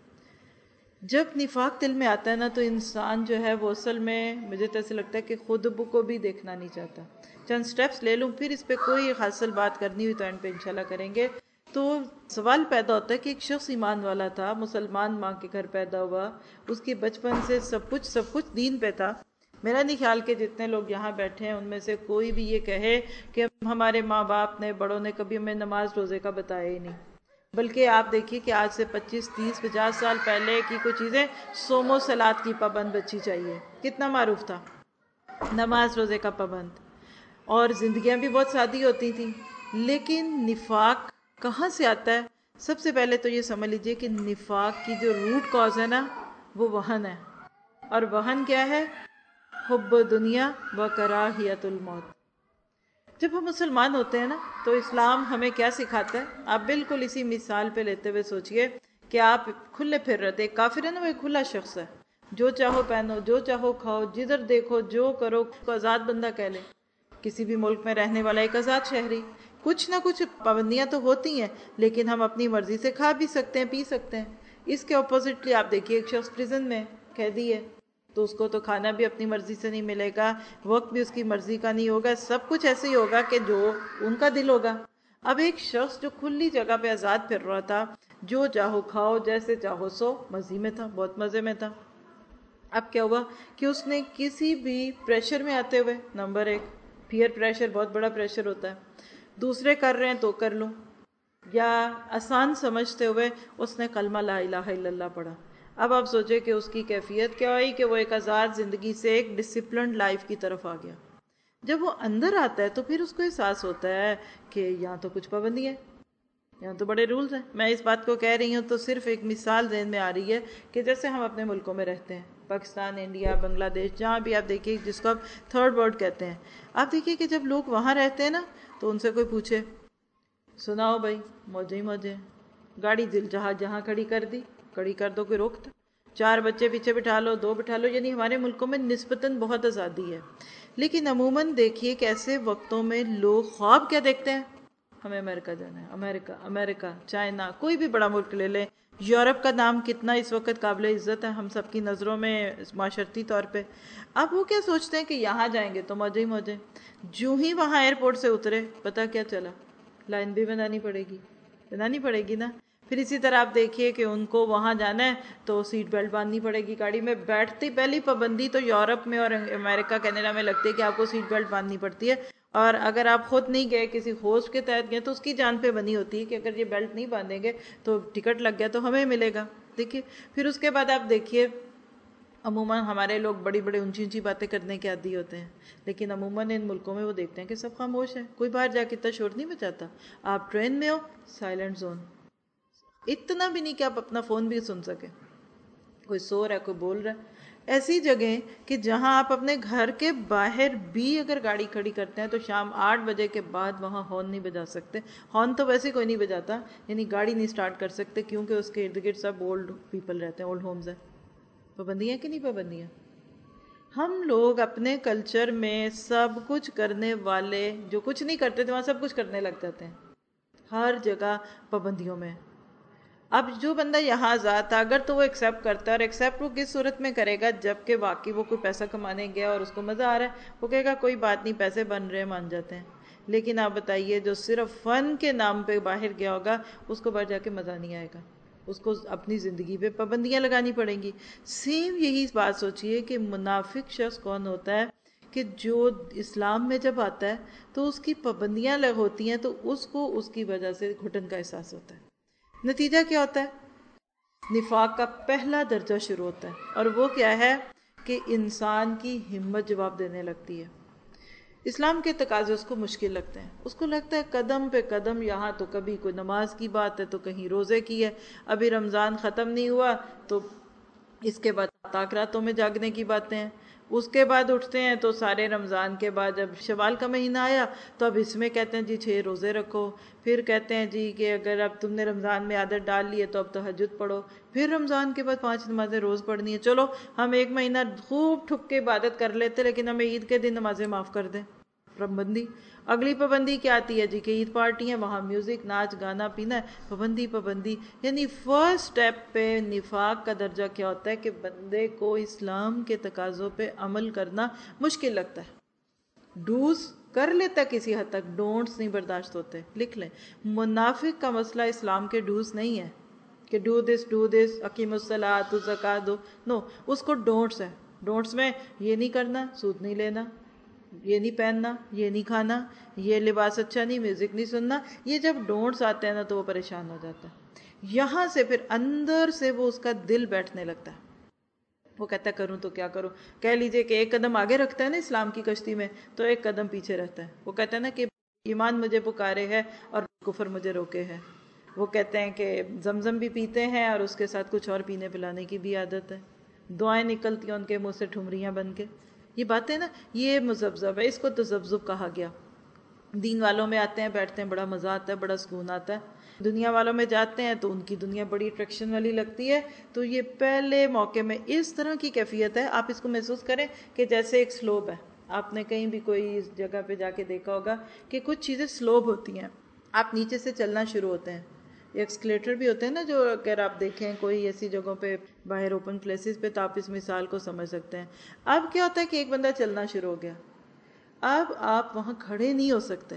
Speaker 1: جب نفاق دل میں آتا ہے نا تو انسان جو ہے وہ اصل میں مجھے تو ایسے لگتا ہے کہ خود کو بھی دیکھنا نہیں چاہتا. چند سٹیپس لے لوں، پھر اس پہ کوئی حاصل بات کرنی ہوئی تو اینڈ پہ انشاءاللہ کریں گے. تو سوال پیدا ہوتا ہے کہ ایک شخص ایمان والا تھا، مسلمان ماں کے گھر پیدا ہوا، اس کے بچپن سے سب کچھ سب کچھ دین پہ تھا. میرا نہیں خیال کہ جتنے لوگ یہاں بیٹھے ہیں ان میں سے کوئی بھی یہ کہے کہ ہمارے ماں باپ نے، بڑوں نے کبھی ہمیں نماز روزے کا بتایا ہی نہیں. بلکہ آپ دیکھیے کہ آج سے پچیس تیس پچاس سال پہلے کی کوئی چیزیں، صوم و صلات کی پابند بچی چاہیے، کتنا معروف تھا، نماز روزے کا پابند، اور زندگیاں بھی بہت سادی ہوتی تھیں. لیکن نفاق کہاں سے آتا ہے؟ سب سے پہلے تو یہ سمجھ لیجئے کہ نفاق کی جو روٹ کاز ہے نا وہ وہن ہے. اور وہن کیا ہے؟ حب دنیا و کراہیت الموت. جب ہم مسلمان ہوتے ہیں نا تو اسلام ہمیں کیا سکھاتا ہے؟ آپ بالکل اسی مثال پہ لیتے ہوئے سوچئے کہ آپ کھلے پھر رہتے. ایک کافر ہے نا، وہ ایک کھلا شخص ہے، جو چاہو پہنو، جو چاہو کھاؤ، جدھر دیکھو جو کرو، کو آزاد بندہ کہہ لے. کسی بھی ملک میں رہنے والا ایک آزاد شہری. کچھ نہ کچھ پابندیاں تو ہوتی ہیں لیکن ہم اپنی مرضی سے کھا بھی سکتے ہیں، پی سکتے ہیں. اس کے اپوزٹلی آپ دیکھیے ایک شخص پریزن میں قیدی ہے تو اس کو تو کھانا بھی اپنی مرضی سے نہیں ملے گا، وقت بھی اس کی مرضی کا نہیں ہوگا، سب کچھ ایسے ہی ہوگا کہ جو ان کا دل ہوگا. اب ایک شخص جو کھلی جگہ پہ آزاد پھر رہا تھا، جو چاہو کھاؤ، جیسے چاہو سو، مزے میں تھا، بہت مزے میں تھا. اب کیا ہوا کہ اس نے کسی بھی پریشر میں آتے ہوئے، نمبر ایک پیئر پریشر بہت بڑا پریشر ہوتا ہے، دوسرے کر رہے ہیں تو کر لوں، یا آسان سمجھتے ہوئے اس نے کلمہ لا الہ الا اللہ پڑھا. اب آپ سوچیں کہ اس کی کیفیت کیا ہوئی کہ وہ ایک آزاد زندگی سے ایک ڈسپلنڈ لائف کی طرف آ گیا. جب وہ اندر آتا ہے تو پھر اس کو احساس ہوتا ہے کہ یہاں تو کچھ پابندی ہے، یہاں تو بڑے رولز ہیں. میں اس بات کو کہہ رہی ہوں تو صرف ایک مثال ذہن میں آ رہی ہے کہ جیسے ہم اپنے ملکوں میں رہتے ہیں، پاکستان، انڈیا، بنگلہ دیش، جہاں بھی آپ دیکھیے جس کو آپ تھرڈ ورلڈ کہتے ہیں. آپ دیکھیے کہ جب لوگ وہاں رہتے ہیں نا تو ان سے کوئی پوچھے سناؤ بھائی، موجے ہی موجے، گاڑی دل جہاں جہاں کھڑی کر دی، کھڑی کر دو، کوئی روکتا؟ چار بچے پیچھے بٹھا لو، دو بٹھا لو. یعنی ہمارے ملکوں میں نسبتاً بہت آزادی ہے. لیکن عموماً دیکھیے کہ ایسے وقتوں میں لوگ خواب کیا دیکھتے ہیں؟ ہمیں امریکہ جانا ہے، امریکہ، امریکہ، چائنا، کوئی بھی بڑا ملک لے لیں یورپ کا نام کتنا اس وقت قابل عزت ہے ہم سب کی نظروں میں معاشرتی طور پہ. اب وہ کیا سوچتے ہیں کہ یہاں جائیں گے تو موجے ہی موجے. جو ہی وہاں ایئرپورٹ سے اترے پتہ کیا چلا لائن بھی بنانی پڑے گی بنانی پڑے گی نا. پھر اسی طرح آپ دیکھیے کہ ان کو وہاں جانا ہے تو سیٹ بیلٹ باندھنی پڑے گی گاڑی میں. بیٹھتی پہلی پابندی تو یورپ میں اور امریکہ کینیڈا میں لگتی ہے کہ آپ کو سیٹ بیلٹ باندھنی پڑتی ہے. اور اگر آپ خود نہیں گئے کسی ہوسٹ کے تحت گئے تو اس کی جان پہ بنی ہوتی ہے کہ اگر یہ بیلٹ نہیں باندھیں گے تو ٹکٹ لگ گیا تو ہمیں ملے گا. دیکھیے پھر اس کے بعد آپ دیکھیے عموماً ہمارے لوگ بڑی بڑی اونچی اونچی باتیں کرنے کے عادی ہوتے ہیں لیکن عموماً ان ملکوں میں وہ دیکھتے ہیں کہ سب خاموش ہیں. کوئی باہر جا کے اتنا شور نہیں مچاتا. آپ ٹرین میں ہو سائلنٹ زون, اتنا بھی نہیں کہ آپ اپنا فون بھی سن سکیں. کوئی سو رہا ہے کوئی بول رہا ہے. ایسی جگہیں کہ جہاں آپ اپنے گھر کے باہر بھی اگر گاڑی کھڑی کرتے ہیں تو شام آٹھ بجے کے بعد وہاں ہارن نہیں بجا سکتے. ہارن تو ویسے کوئی نہیں بجاتا, یعنی گاڑی نہیں سٹارٹ کر سکتے کیونکہ اس کے ارد گرد سب اولڈ پیپل رہتے ہیں, اولڈ ہومز ہیں. پابندیاں کہ نہیں پابندیاں؟ ہم لوگ اپنے کلچر میں سب کچھ کرنے والے جو کچھ نہیں کرتے تھے وہاں سب کچھ کرنے لگ جاتے ہیں. ہر جگہ پابندیوں میں. اب جو بندہ یہاں ذاتا اگر تو وہ ایکسیپٹ کرتا ہے, اور ایکسیپٹ وہ کس صورت میں کرے گا جب کہ واقعی وہ کوئی پیسہ کمانے گیا اور اس کو مزہ آ رہا ہے, وہ کہے گا کوئی بات نہیں پیسے بن رہے ہیں مان جاتے ہیں. لیکن آپ بتائیے جو صرف فن کے نام پہ باہر گیا ہوگا اس کو باہر جا کے مزہ نہیں آئے گا, اس کو اپنی زندگی پہ پابندیاں لگانی پڑیں گی. سیم یہی بات سوچئے کہ منافق شخص کون ہوتا ہے کہ جو اسلام میں جب آتا ہے تو اس کی پابندیاں لگ ہوتی ہیں تو اس کو اس کی وجہ سے گھٹن کا احساس ہوتا ہے. نتیجہ کیا ہوتا ہے؟ نفاق کا پہلا درجہ شروع ہوتا ہے, اور وہ کیا ہے کہ انسان کی ہمت جواب دینے لگتی ہے. اسلام کے تقاضے اس کو مشکل لگتے ہیں, اس کو لگتا ہے قدم پہ قدم یہاں تو کبھی کوئی نماز کی بات ہے تو کہیں روزے کی ہے, ابھی رمضان ختم نہیں ہوا تو اس کے بعد تاک راتوں میں جاگنے کی باتیں ہیں, اس کے بعد اٹھتے ہیں تو سارے رمضان کے بعد جب شوال کا مہینہ آیا تو اب اس میں کہتے ہیں جی چھ روزے رکھو, پھر کہتے ہیں جی کہ اگر اب تم نے رمضان میں عادت ڈال لی ہے تو اب تہجد پڑھو, پھر رمضان کے بعد پانچ نمازیں روز پڑھنی ہے. چلو ہم ایک مہینہ خوب ٹھک کے عبادت کر لیتے لیکن ہمیں عید کے دن نمازیں معاف کر دیں. پابندی. اگلی پابندی کیا آتی ہے جی کہ عید پارٹی ہے وہاں میوزک ناچ گانا پینا ہے, پابندی پابندی. یعنی فرسٹ سٹیپ پہ نفاق کا درجہ کیا ہوتا ہے کہ بندے کو اسلام کے تقاضوں پہ عمل کرنا مشکل لگتا ہے. ڈوز کر لیتا کسی حد تک, ڈونٹس نہیں برداشت ہوتے. لکھ لیں منافق کا مسئلہ اسلام کے ڈوز نہیں ہے کہ ڈو دس ڈو دس اقیم الصلاۃ زکوٰۃ دو, نو, اس کو ڈونٹس ہے. ڈونٹس میں یہ نہیں کرنا, سود نہیں لینا, یہ نہیں پہننا, یہ نہیں کھانا, یہ لباس اچھا نہیں, میوزک نہیں سننا. یہ جب ڈونٹس آتے ہیں نا تو وہ پریشان ہو جاتا ہے. یہاں سے پھر اندر سے وہ اس کا دل بیٹھنے لگتا ہے, وہ کہتا ہے کروں تو کیا کروں. کہہ لیجئے کہ ایک قدم آگے رکھتا ہے نا اسلام کی کشتی میں تو ایک قدم پیچھے رہتا ہے. وہ کہتا ہے نا کہ ایمان مجھے پکارے ہے اور کفر مجھے روکے ہے. وہ کہتے ہیں کہ زمزم بھی پیتے ہیں اور اس کے ساتھ کچھ اور پینے پلانے کی بھی عادت ہے, دعائیں نکلتی ہیں ان کے منہ سے ٹھمریاں بن کے. یہ باتیں نا یہ مذبذب ہے, اس کو تذبذب کہا گیا. دین والوں میں آتے ہیں بیٹھتے ہیں بڑا مزہ آتا ہے, بڑا سکون آتا ہے. دنیا والوں میں جاتے ہیں تو ان کی دنیا بڑی اٹریکشن والی لگتی ہے. تو یہ پہلے موقع میں اس طرح کی کیفیت ہے, آپ اس کو محسوس کریں کہ جیسے ایک سلوب ہے. آپ نے کہیں بھی کوئی جگہ پہ جا کے دیکھا ہوگا کہ کچھ چیزیں سلوب ہوتی ہیں, آپ نیچے سے چلنا شروع ہوتے ہیں. ایکسکلیٹر بھی ہوتے ہیں نا جو اگر آپ دیکھیں کوئی ایسی جگہوں پہ باہر اوپن پلیسز پہ تو آپ اس مثال کو سمجھ سکتے ہیں. اب کیا ہوتا ہے کہ ایک بندہ چلنا شروع ہو گیا, اب آپ وہاں کھڑے نہیں ہو سکتے,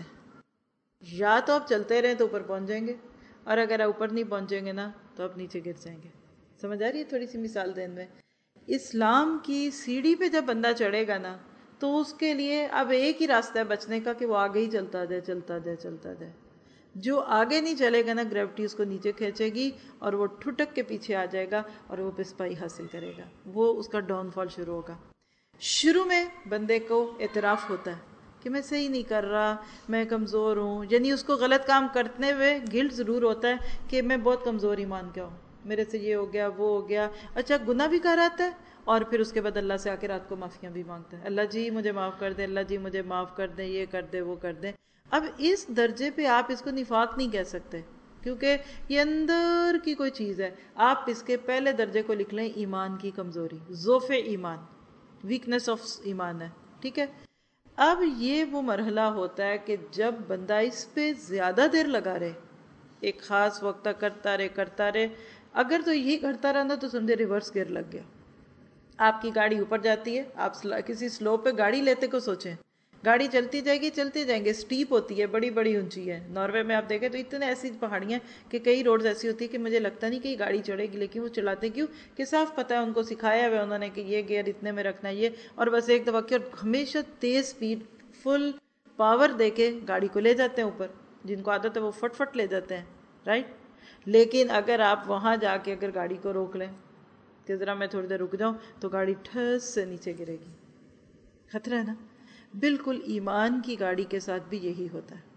Speaker 1: یا تو آپ چلتے رہیں تو اوپر پہنچ جائیں گے, اور اگر آپ اوپر نہیں پہنچیں گے نا تو آپ نیچے گر جائیں گے. سمجھ آ رہی ہے تھوڑی سی مثال دین میں؟ اسلام کی سیڑھی پہ جب بندہ چڑھے گا نا تو اس کے لیے اب ایک ہی راستہ ہے بچنے کا کہ وہ آگے ہی چلتا جائے چلتا جائے چلتا جائے. جو آگے نہیں چلے گا نا گریوٹی اس کو نیچے کھینچے گی اور وہ ٹھٹک کے پیچھے آ جائے گا اور وہ پسپائی حاصل کرے گا, وہ اس کا ڈاؤن فال شروع ہوگا. شروع میں بندے کو اعتراف ہوتا ہے کہ میں صحیح نہیں کر رہا, میں کمزور ہوں, یعنی اس کو غلط کام کرنے ہوئے گلٹ ضرور ہوتا ہے کہ میں بہت کمزور ایمان کا ہوں, میرے سے یہ ہو گیا وہ ہو گیا. اچھا گناہ بھی کر آتا ہے اور پھر اس کے بعد اللہ سے آ کے رات کو معافیاں بھی مانگتا ہے, اللہ جی مجھے معاف کر دیں, اللہ جی مجھے معاف کر دیں, یہ کر دیں وہ کر دیں. اب اس درجے پہ آپ اس کو نفاق نہیں کہہ سکتے کیونکہ یہ اندر کی کوئی چیز ہے. آپ اس کے پہلے درجے کو لکھ لیں ایمان کی کمزوری, ضعف ایمان, ویکنس آف ایمان ہے, ٹھیک ہے. اب یہ وہ مرحلہ ہوتا ہے کہ جب بندہ اس پہ زیادہ دیر لگا رہے, ایک خاص وقت تک کرتا رہے کرتا رہے اگر تو یہی کرتا رہنا تو سمجھے ریورس گیئر لگ گیا، آپ کی گاڑی اوپر جاتی ہے، آپ کسی سلو پہ گاڑی لیتے کو سوچیں، گاڑی چلتی جائے گی چلتے جائیں گے، سٹیپ ہوتی ہے، بڑی بڑی اونچی ہے۔ ناروے میں آپ دیکھیں تو اتنے ایسی پہاڑیاں کہ کئی روڈز ایسی ہوتی ہے کہ مجھے لگتا نہیں کہ یہ گاڑی چڑھے گی، لیکن وہ چلاتے کیوں کہ صاف پتہ ہے ان کو سکھایا ہوا انہوں نے کہ یہ گیئر اتنے میں رکھنا ہے یہ، اور بس ایک دفعہ کی، اور ہمیشہ تیز سپیڈ فل پاور دے کے گاڑی کو لے جاتے ہیں اوپر، جن کو عادت ہے وہ فٹ فٹ لے جاتے ہیں، رائٹ؟ لیکن اگر آپ وہاں جا کے اگر گاڑی کو روک لیں کہ ذرا میں تھوڑی دیر رک جاؤں، تو گاڑی ٹھس سے نیچے گرے گی، خطرہ ہے نا؟ بالکل ایمان کی گاڑی کے ساتھ بھی یہی ہوتا ہے۔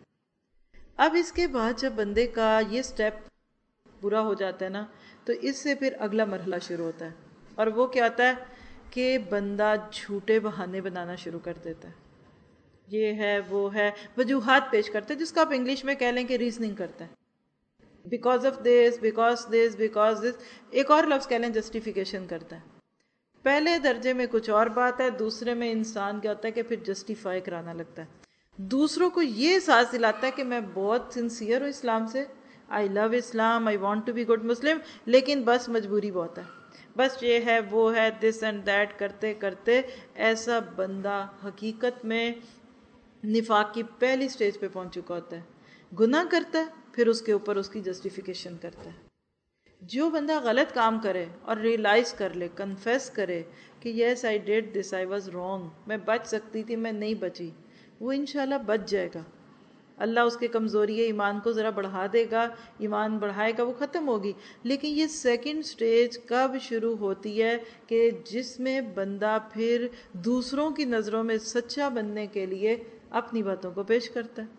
Speaker 1: اب اس کے بعد جب بندے کا یہ سٹیپ پورا ہو جاتا ہے نا، تو اس سے پھر اگلا مرحلہ شروع ہوتا ہے، اور وہ کیا ہوتا ہے کہ بندہ جھوٹے بہانے بنانا شروع کر دیتا ہے، یہ ہے وہ ہے، وجوہات پیش کرتا ہے، جس کو آپ انگلش میں کہہ لیں کہ ریزننگ کرتا ہے، because of this, because this, because this, ایک اور لفظ کہہ لیں جسٹیفیکیشن کرتا ہے۔ پہلے درجے میں کچھ اور بات ہے، دوسرے میں انسان کیا ہوتا ہے کہ پھر جسٹیفائی کرانا لگتا ہے، دوسروں کو یہ احساس دلاتا ہے کہ میں بہت سنسیئر ہوں اسلام سے، I love Islam, I want to be good Muslim, لیکن بس مجبوری بہت ہے، بس یہ ہے وہ ہے، دس اینڈ دیٹ کرتے کرتے ایسا بندہ حقیقت میں نفاق کی پہلی سٹیج پہ پہنچ چکا ہوتا ہے، گناہ کرتا ہے پھر اس کے اوپر اس کی جسٹیفیکیشن کرتا ہے۔ جو بندہ غلط کام کرے اور ریئلائز کر لے، کنفیس کرے کہ yes I did this, I was wrong, میں بچ سکتی تھی میں نہیں بچی، وہ انشاءاللہ بچ جائے گا، اللہ اس کے کمزوری ایمان کو ذرا بڑھا دے گا، ایمان بڑھائے گا، وہ ختم ہوگی۔ لیکن یہ سیکنڈ سٹیج کب شروع ہوتی ہے کہ جس میں بندہ پھر دوسروں کی نظروں میں سچا بننے کے لیے اپنی باتوں کو پیش کرتا ہے۔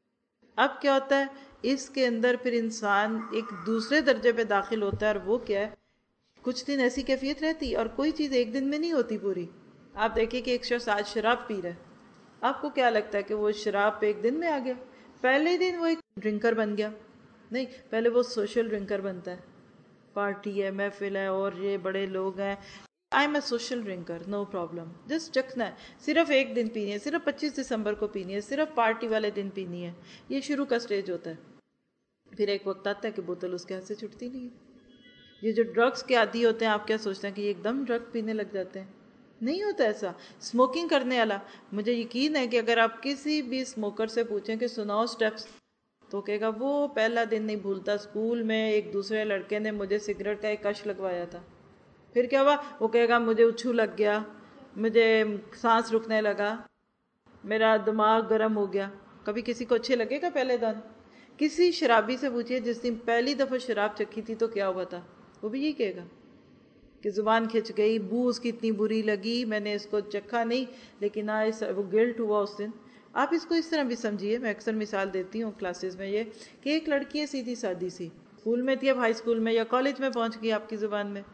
Speaker 1: اب کیا ہوتا ہے اس کے اندر پھر انسان ایک دوسرے درجے پہ داخل ہوتا ہے، اور وہ کیا ہے، کچھ دن ایسی کیفیت رہتی اور کوئی چیز ایک دن میں نہیں ہوتی پوری۔ آپ دیکھیں کہ ایک شخص آج شراب پی رہا ہے، آپ کو کیا لگتا ہے کہ وہ شراب پہ ایک دن میں آ گیا؟ پہلے دن وہ ایک ڈرنکر بن گیا؟ نہیں، پہلے وہ سوشل ڈرنکر بنتا ہے، پارٹی ہے، محفل ہے، اور یہ بڑے لوگ ہیں، I am a social drinker, no problem, just چکھنا ہے، صرف ایک دن پینی ہے، صرف پچیس دسمبر کو پینی ہے، صرف پارٹی والے دن پینی ہے، یہ شروع کا سٹیج ہوتا ہے۔ پھر ایک وقت آتا ہے کہ بوتل اس کے ہاتھ سے چھٹتی نہیں ہے۔ یہ جو ڈرگس کے عادی ہوتے ہیں، آپ کیا سوچتے ہیں کہ یہ ایک دم ڈرگ پینے لگ جاتے ہیں؟ نہیں ہوتا ایسا۔ اسموکنگ کرنے والا، مجھے یقین ہے کہ اگر آپ کسی بھی اسموکر سے پوچھیں کہ سناؤ سٹیپس، تو کہے گا وہ پہلا دن نہیں بھولتا، اسکول میں ایک دوسرے لڑکے نے مجھے سگریٹ کا ایک کش لگوایا تھا، پھر کیا ہوا، وہ کہے گا مجھے اچھو لگ گیا، مجھے سانس رکنے لگا، میرا دماغ گرم ہو گیا۔ کبھی کسی کو اچھے لگے گا پہلے دن؟ کسی شرابی سے پوچھئے جس دن پہلی دفعہ شراب چکھی تھی تو کیا ہوا تھا، وہ بھی یہی کہے گا کہ زبان کھچ گئی، بو اس کی اتنی بری لگی، میں نے اس کو چکھا نہیں، لیکن آج وہ گلٹ ہوا اس دن۔ آپ اس کو اس طرح بھی سمجھیے، میں اکثر مثال دیتی ہوں کلاسز میں، یہ کہ ایک لڑکی ہے سیدھی سادی سی، اسکول میں تھی، اب ہائی اسکول میں یا کالج میں پہنچ گئی آپ کی زبان میں،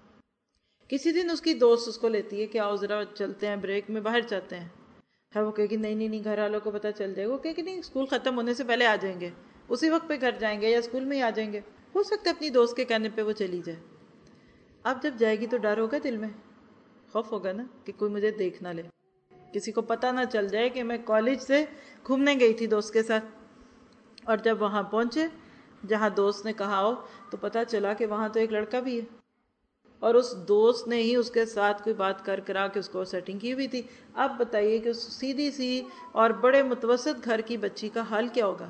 Speaker 1: کسی دن اس کی دوست اس کو لیتی ہے کہ آؤ ذرا چلتے ہیں، بریک میں باہر جاتے ہیں، ہے وہ کہے گی نہیں نہیں نہیں، گھر والوں کو پتہ چل جائے گا، وہ کہے گی نہیں، اسکول ختم ہونے سے پہلے آ جائیں گے، اسی وقت پہ گھر جائیں گے یا اسکول میں ہی آ جائیں گے، ہو سکتا ہے اپنی دوست کے کہنے پہ وہ چلی جائے۔ اب جب جائے گی تو ڈر ہوگا دل میں، خوف ہوگا نا کہ کوئی مجھے دیکھ نہ لے، کسی کو پتہ نہ چل جائے کہ میں کالج سے گھومنے گئی تھی دوست کے ساتھ۔ اور جب وہاں پہنچے جہاں دوست نے کہا ہو، تو پتہ چلا کہ وہاں تو ایک لڑکا بھی ہے، اور اس دوست نے ہی اس کے ساتھ کوئی بات کر کرا کے اس کو سیٹنگ کی ہوئی تھی۔ اب بتائیے کہ اس سیدھی سی اور بڑے متوسط گھر کی بچی کا حال کیا ہوگا؟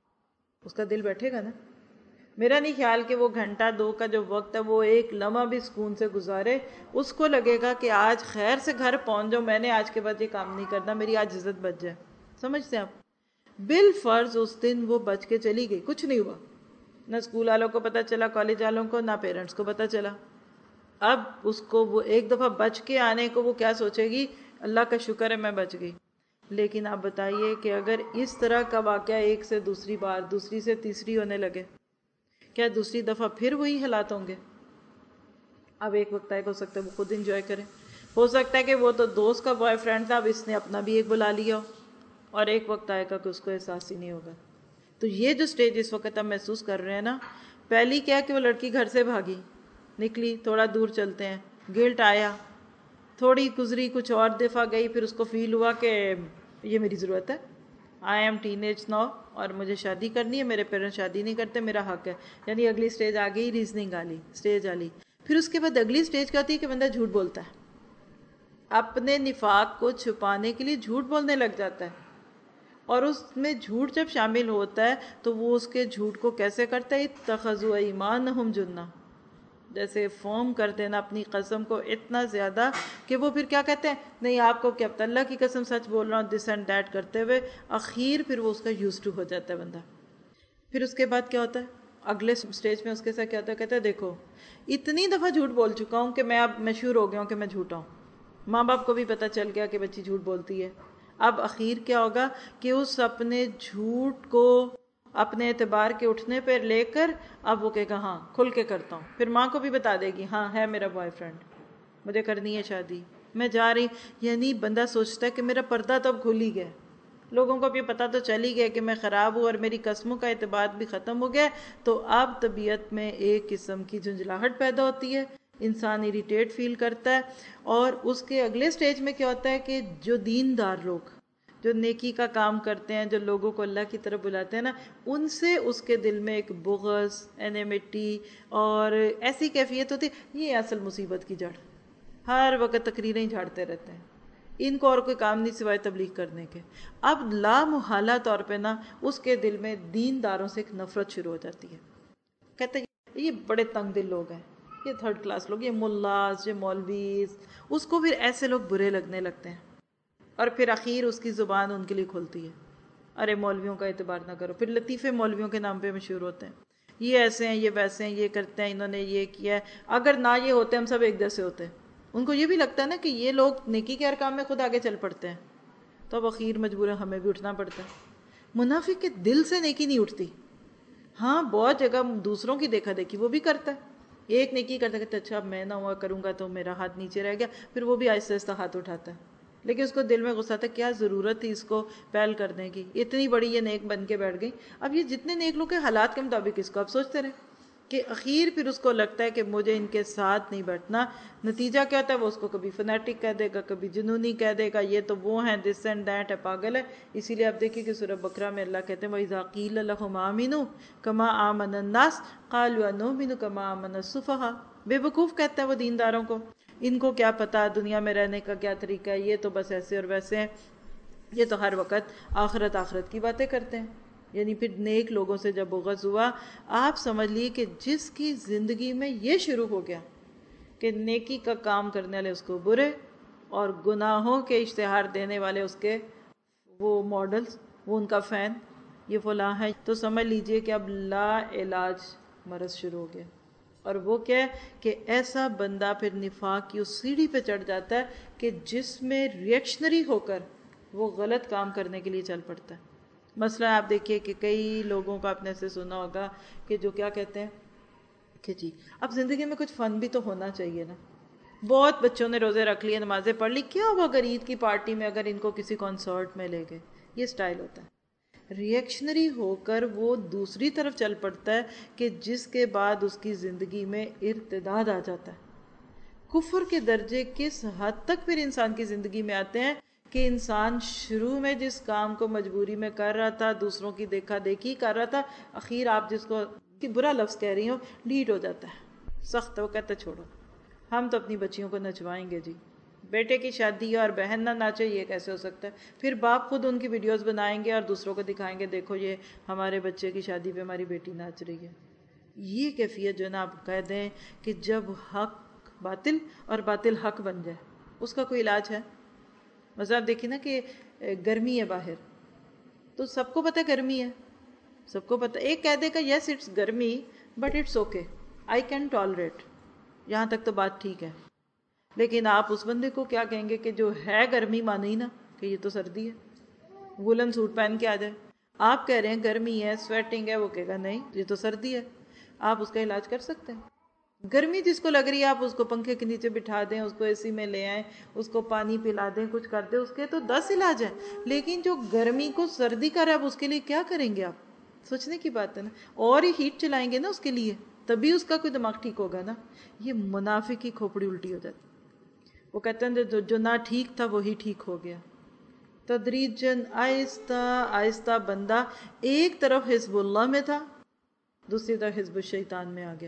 Speaker 1: اس کا دل بیٹھے گا نا؟ میرا نہیں خیال کہ وہ گھنٹہ دو کا جو وقت ہے وہ ایک لمحہ بھی سکون سے گزارے، اس کو لگے گا کہ آج خیر سے گھر پہنچ جاؤ، میں نے آج کے بعد یہ کام نہیں کرنا، میری آج عزت بچ جائے۔ سمجھتے ہیں آپ؟ بالفرض اس دن وہ بچ کے چلی گئی، کچھ نہیں ہوا، نہ اسکول والوں کو پتہ چلا، کالج والوں کو، نہ پیرنٹس کو پتہ چلا۔ اب اس کو وہ ایک دفعہ بچ کے آنے کو وہ کیا سوچے گی، اللہ کا شکر ہے میں بچ گئی۔ لیکن آپ بتائیے کہ اگر اس طرح کا واقعہ ایک سے دوسری بار، دوسری سے تیسری ہونے لگے، کیا دوسری دفعہ پھر وہی حالات ہوں گے؟ اب ایک وقت آئے ہو سکتا ہے وہ خود انجوائے کرے، ہو سکتا ہے کہ وہ تو دوست کا بوائے فرینڈ تھا، اب اس نے اپنا بھی ایک بلا لیا ہو، اور ایک وقت آئے گا کہ اس کو احساس ہی نہیں ہوگا۔ تو یہ جو سٹیج اس وقت ہم محسوس کر رہے ہیں نا، پہلی کیا کہ وہ لڑکی گھر سے بھاگی، نکلی، تھوڑا دور چلتے ہیں، گلٹ آیا، تھوڑی گزری، کچھ اور دفعہ گئی، پھر اس کو فیل ہوا کہ یہ میری ضرورت ہے، I am teenage now اور مجھے شادی کرنی ہے, میرے پیرنٹس شادی نہیں کرتے, میرا حق ہے. یعنی اگلی سٹیج آ گئی, ریزننگ آلی سٹیج آلی. پھر اس کے بعد اگلی سٹیج کیا ہوتی ہے کہ بندہ جھوٹ بولتا ہے, اپنے نفاق کو چھپانے کے لیے جھوٹ بولنے لگ جاتا ہے. اور اس میں جھوٹ جب شامل ہوتا ہے تو وہ اس کے جھوٹ کو کیسے کرتا ہے, اتخذوا ایمانہم جنہ, جیسے فارم کر دینا اپنی قسم کو اتنا زیادہ کہ وہ پھر کیا کہتے ہیں, نہیں آپ کو کیا پتہ, اللہ کی قسم سچ بول رہا ہوں, دس اینڈ دیٹ کرتے ہوئے اخیر پھر وہ اس کا یوز ٹو ہو جاتا ہے بندہ. پھر اس کے بعد کیا ہوتا ہے, اگلے سٹیج میں اس کے ساتھ کیا ہوتا ہے, کہتا ہے دیکھو اتنی دفعہ جھوٹ بول چکا ہوں کہ میں اب مشہور ہو گیا ہوں کہ میں جھوٹا ہوں, ماں باپ کو بھی پتہ چل گیا کہ بچی جھوٹ بولتی ہے. اب اخیر کیا ہوگا کہ اس اپنے جھوٹ کو اپنے اعتبار کے اٹھنے پہ لے کر اب وہ کہے گا ہاں کھل کے کرتا ہوں. پھر ماں کو بھی بتا دے گی ہاں ہے میرا بوائے فرینڈ, مجھے کرنی ہے شادی, میں جا رہی. یعنی بندہ سوچتا ہے کہ میرا پردہ تو اب کھل ہی گیا, لوگوں کو بھی پتہ تو چل ہی گیا کہ میں خراب ہوں اور میری قسموں کا اعتبار بھی ختم ہو گیا. تو اب طبیعت میں ایک قسم کی جھنجھلاہٹ پیدا ہوتی ہے, انسان اریٹیٹ فیل کرتا ہے. اور اس کے اگلے سٹیج میں کیا ہوتا ہے کہ جو دیندار لوگ جو نیکی کا کام کرتے ہیں, جو لوگوں کو اللہ کی طرف بلاتے ہیں نا, ان سے اس کے دل میں ایک بغض, انیمٹی اور ایسی کیفیت ہوتی ہے. یہ اصل مصیبت کی جڑ, ہر وقت تقریریں جھاڑتے رہتے ہیں, ان کو اور کوئی کام نہیں سوائے تبلیغ کرنے کے. اب لامحالہ طور پہ نا اس کے دل میں دینداروں سے ایک نفرت شروع ہو جاتی ہے. کہتے ہیں یہ بڑے تنگ دل لوگ ہیں, یہ تھرڈ کلاس لوگ, یہ ملاز, یہ مولویز. اس کو پھر ایسے لوگ برے لگنے لگتے ہیں اور پھر اخیر اس کی زبان ان کے لیے کھلتی ہے, ارے مولویوں کا اعتبار نہ کرو. پھر لطیفے مولویوں کے نام پہ مشہور ہوتے ہیں, یہ ایسے ہیں, یہ ویسے ہیں, یہ کرتے ہیں, انہوں نے یہ کیا ہے. اگر نہ یہ ہوتے ہم سب ایک جیسے ہوتے. ان کو یہ بھی لگتا ہے نا کہ یہ لوگ نیکی کے ہر کام میں خود آگے چل پڑتے ہیں, تو اب اخیر مجبوراً ہمیں بھی اٹھنا پڑتا ہے. منافق کے دل سے نیکی نہیں اٹھتی. ہاں بہت جگہ دوسروں کی دیکھا دیکھی وہ بھی کرتا ہے, ایک نیکی کرتا کہتا اچھا اب میں نہ ہوا کروں گا تو میرا ہاتھ نیچے رہ گیا, پھر وہ بھی آہستہ آہستہ ہاتھ اٹھاتا ہے. لیکن اس کو دل میں غصہ تھا, کیا ضرورت تھی اس کو پہل کرنے کی, اتنی بڑی یہ نیک بن کے بیٹھ گئی. اب یہ جتنے نیک لوگ ہیں حالات کے مطابق اس کو اب سوچتے رہے کہ اخیر پھر اس کو لگتا ہے کہ مجھے ان کے ساتھ نہیں بیٹھنا. نتیجہ کیا ہوتا ہے, وہ اس کو کبھی فنیٹک کہہ دے گا, کبھی جنونی کہہ دے گا, یہ تو وہ ہیں, دس اینڈ دیٹ ہے, پاگل ہے. اسی لیے آپ دیکھیے کہ سورہ بقرہ میں اللہ کہتے ہیں وَإِذَا قِيلَ لَهُمْ آمِنُوا كَمَا آمَنَ النَّاسُ قَالُوا أَنُؤْمِنُ كَمَا آمَنَ السُّفَهَاءُ. بے وقوف کہتا ہے وہ دینداروں کو, ان کو کیا پتا دنیا میں رہنے کا کیا طریقہ ہے, یہ تو بس ایسے اور ویسے ہیں, یہ تو ہر وقت آخرت آخرت کی باتیں کرتے ہیں. یعنی پھر نیک لوگوں سے جب بغض ہوا, آپ سمجھ لیے کہ جس کی زندگی میں یہ شروع ہو گیا کہ نیکی کا کام کرنے والے اس کو برے اور گناہوں کے اشتہار دینے والے اس کے وہ ماڈلز, وہ ان کا فین, یہ فلاں ہے, تو سمجھ لیجئے کہ اب لا علاج مرض شروع ہو گیا. اور وہ کیا ہے کہ ایسا بندہ پھر نفاق کی اس سیڑھی پہ چڑھ جاتا ہے کہ جس میں ریئیکشنری ہو کر وہ غلط کام کرنے کے لیے چل پڑتا ہے. مثلا آپ دیکھیے کہ کئی لوگوں کا آپ نے سے سنا ہوگا کہ جو کیا کہتے ہیں کہ جی اب زندگی میں کچھ فن بھی تو ہونا چاہیے نا. بہت بچوں نے روزے رکھ لیے, نمازیں پڑھ لی, کیا ہوا اگر عید کی پارٹی میں اگر ان کو کسی کانسرٹ میں لے گئے, یہ سٹائل ہوتا ہے. ریئیکشنری ہو کر وہ دوسری طرف چل پڑتا ہے کہ جس کے بعد اس کی زندگی میں ارتداد آ جاتا ہے. کفر کے درجے کس حد تک پھر انسان کی زندگی میں آتے ہیں کہ انسان شروع میں جس کام کو مجبوری میں کر رہا تھا, دوسروں کی دیکھا دیکھی کر رہا تھا, اخیر آپ جس کو برا لفظ کہہ رہی ہو ڈیٹ ہو جاتا ہے, سخت. وہ کہتا چھوڑو ہم تو اپنی بچیوں کو نچوائیں گے جی, بیٹے کی شادی ہے اور بہن نہ ناچے, یہ کیسے ہو سکتا ہے. پھر باپ خود ان کی ویڈیوز بنائیں گے اور دوسروں کو دکھائیں گے, دیکھو یہ ہمارے بچے کی شادی پہ ہماری بیٹی ناچ رہی ہے. یہ کیفیت جو ہے نا آپ کہہ دیں کہ جب حق باطل اور باطل حق بن جائے, اس کا کوئی علاج ہے. مثلا آپ دیکھیں نا کہ گرمی ہے باہر, تو سب کو پتہ گرمی ہے, سب کو پتہ, ایک کہہ دے گا یس اٹس گرمی but it's okay I can tolerate, یہاں تک تو بات ٹھیک ہے. لیکن آپ اس بندے کو کیا کہیں گے کہ جو ہے گرمی مانے ہی نا کہ یہ تو سردی ہے, وولن سوٹ پہن کے آ جائے. آپ کہہ رہے ہیں گرمی ہے, سویٹنگ ہے, وہ کہے گا نہیں یہ تو سردی ہے. آپ اس کا علاج کر سکتے ہیں. گرمی جس کو لگ رہی ہے آپ اس کو پنکھے کے نیچے بٹھا دیں, اس کو اے سی میں لے آئیں, اس کو پانی پلا دیں, کچھ کر دیں, اس کے تو دس علاج ہیں. لیکن جو گرمی کو سردی کا رہا ہے اس کے لیے کیا کریں گے آپ, سوچنے کی بات ہے نا. اور ہی ہیٹ چلائیں گے نا اس کے لیے, تبھی اس کا کوئی دماغ ٹھیک ہوگا نا. یہ منافق کی کھوپڑی الٹی ہو جاتی. وہ کہتے ہیں جو, جو نہ ٹھیک تھا وہی ٹھیک ہو گیا. تدریجاً آہستہ آہستہ بندہ ایک طرف حزب اللہ میں تھا، دوسری طرف حزب الشیطان میں آ گیا.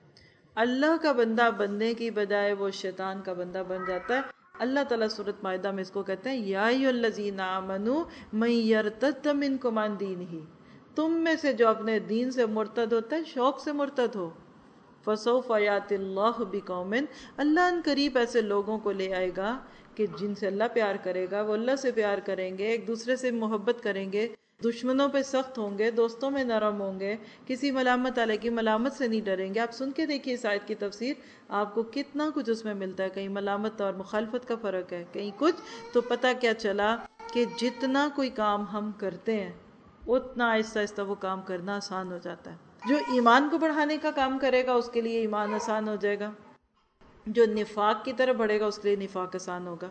Speaker 1: اللہ کا بندہ بننے کی بجائے وہ شیطان کا بندہ بن جاتا ہے. اللہ تعالیٰ سورۃ مائدہ میں اس کو کہتے ہیں یا ایھا الذین آمنوا من یرتد منکم عن دینہ، تم میں سے جو اپنے دین سے مرتد ہوتا ہے شوق سے مرتد ہو. فسوف یأتی اللہ بقوم، اللہ ان قریب ایسے لوگوں کو لے آئے گا کہ جن سے اللہ پیار کرے گا، وہ اللہ سے پیار کریں گے، ایک دوسرے سے محبت کریں گے، دشمنوں پہ سخت ہوں گے، دوستوں میں نرم ہوں گے، کسی ملامت والے کی ملامت سے نہیں ڈریں گے. آپ سن کے دیکھیے اس آیت کی تفسیر، آپ کو کتنا کچھ اس میں ملتا ہے. کہیں ملامت اور مخالفت کا فرق ہے، کہیں کچھ. تو پتہ کیا چلا کہ جتنا کوئی کام ہم کرتے ہیں اتنا آہستہ آہستہ وہ کام کرنا آسان ہو جاتا ہے. جو ایمان کو بڑھانے کا کام کرے گا اس کے لیے ایمان آسان ہو جائے گا، جو نفاق کی طرف بڑھے گا اس کے لیے نفاق آسان ہوگا.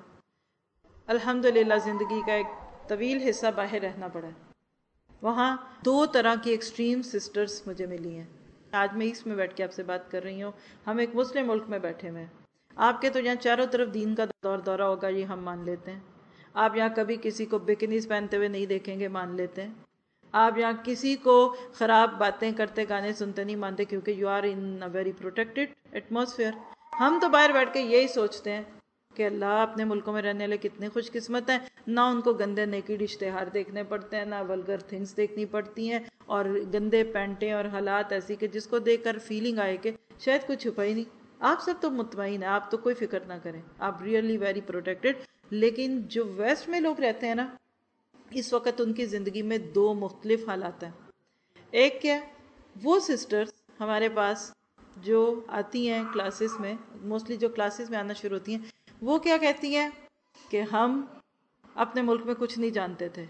Speaker 1: الحمدللہ زندگی کا ایک طویل حصہ باہر رہنا پڑا ہے. وہاں دو طرح کی ایکسٹریم سسٹرز مجھے ملی ہیں. آج میں اس میں بیٹھ کے آپ سے بات کر رہی ہوں. ہم ایک مسلم ملک میں بیٹھے ہوئے ہیں. آپ کے تو یہاں چاروں طرف دین کا دور دورہ ہوگا، یہ ہم مان لیتے ہیں. آپ یہاں کبھی کسی کو بکنیز پہنتے ہوئے نہیں دیکھیں گے، مان لیتے ہیں. آپ یہاں کسی کو خراب باتیں کرتے گانے سنتے نہیں مانتے، کیونکہ you are in a very protected atmosphere. ہم تو باہر بیٹھ کے یہی سوچتے ہیں کہ اللہ اپنے ملکوں میں رہنے والے کتنے خوش قسمت ہیں، نہ ان کو گندے نیکڈ اشتہار دیکھنے پڑتے ہیں، نہ ولگر تھنگس دیکھنی پڑتی ہیں، اور گندے پینٹیں اور حالات ایسی کہ جس کو دیکھ کر فیلنگ آئے کہ شاید کچھ چھپا ہی نہیں. آپ سب تو مطمئن ہیں، آپ تو کوئی فکر نہ کریں، آپ ریئلی ویری پروٹیکٹڈ. لیکن جو ویسٹ میں لوگ رہتے ہیں نا، اس وقت ان کی زندگی میں دو مختلف حالات ہیں. ایک کیا، وہ سسٹرز ہمارے پاس جو آتی ہیں کلاسز میں، موسٹلی جو کلاسز میں آنا شروع ہوتی ہیں، وہ کیا کہتی ہیں کہ ہم اپنے ملک میں کچھ نہیں جانتے تھے،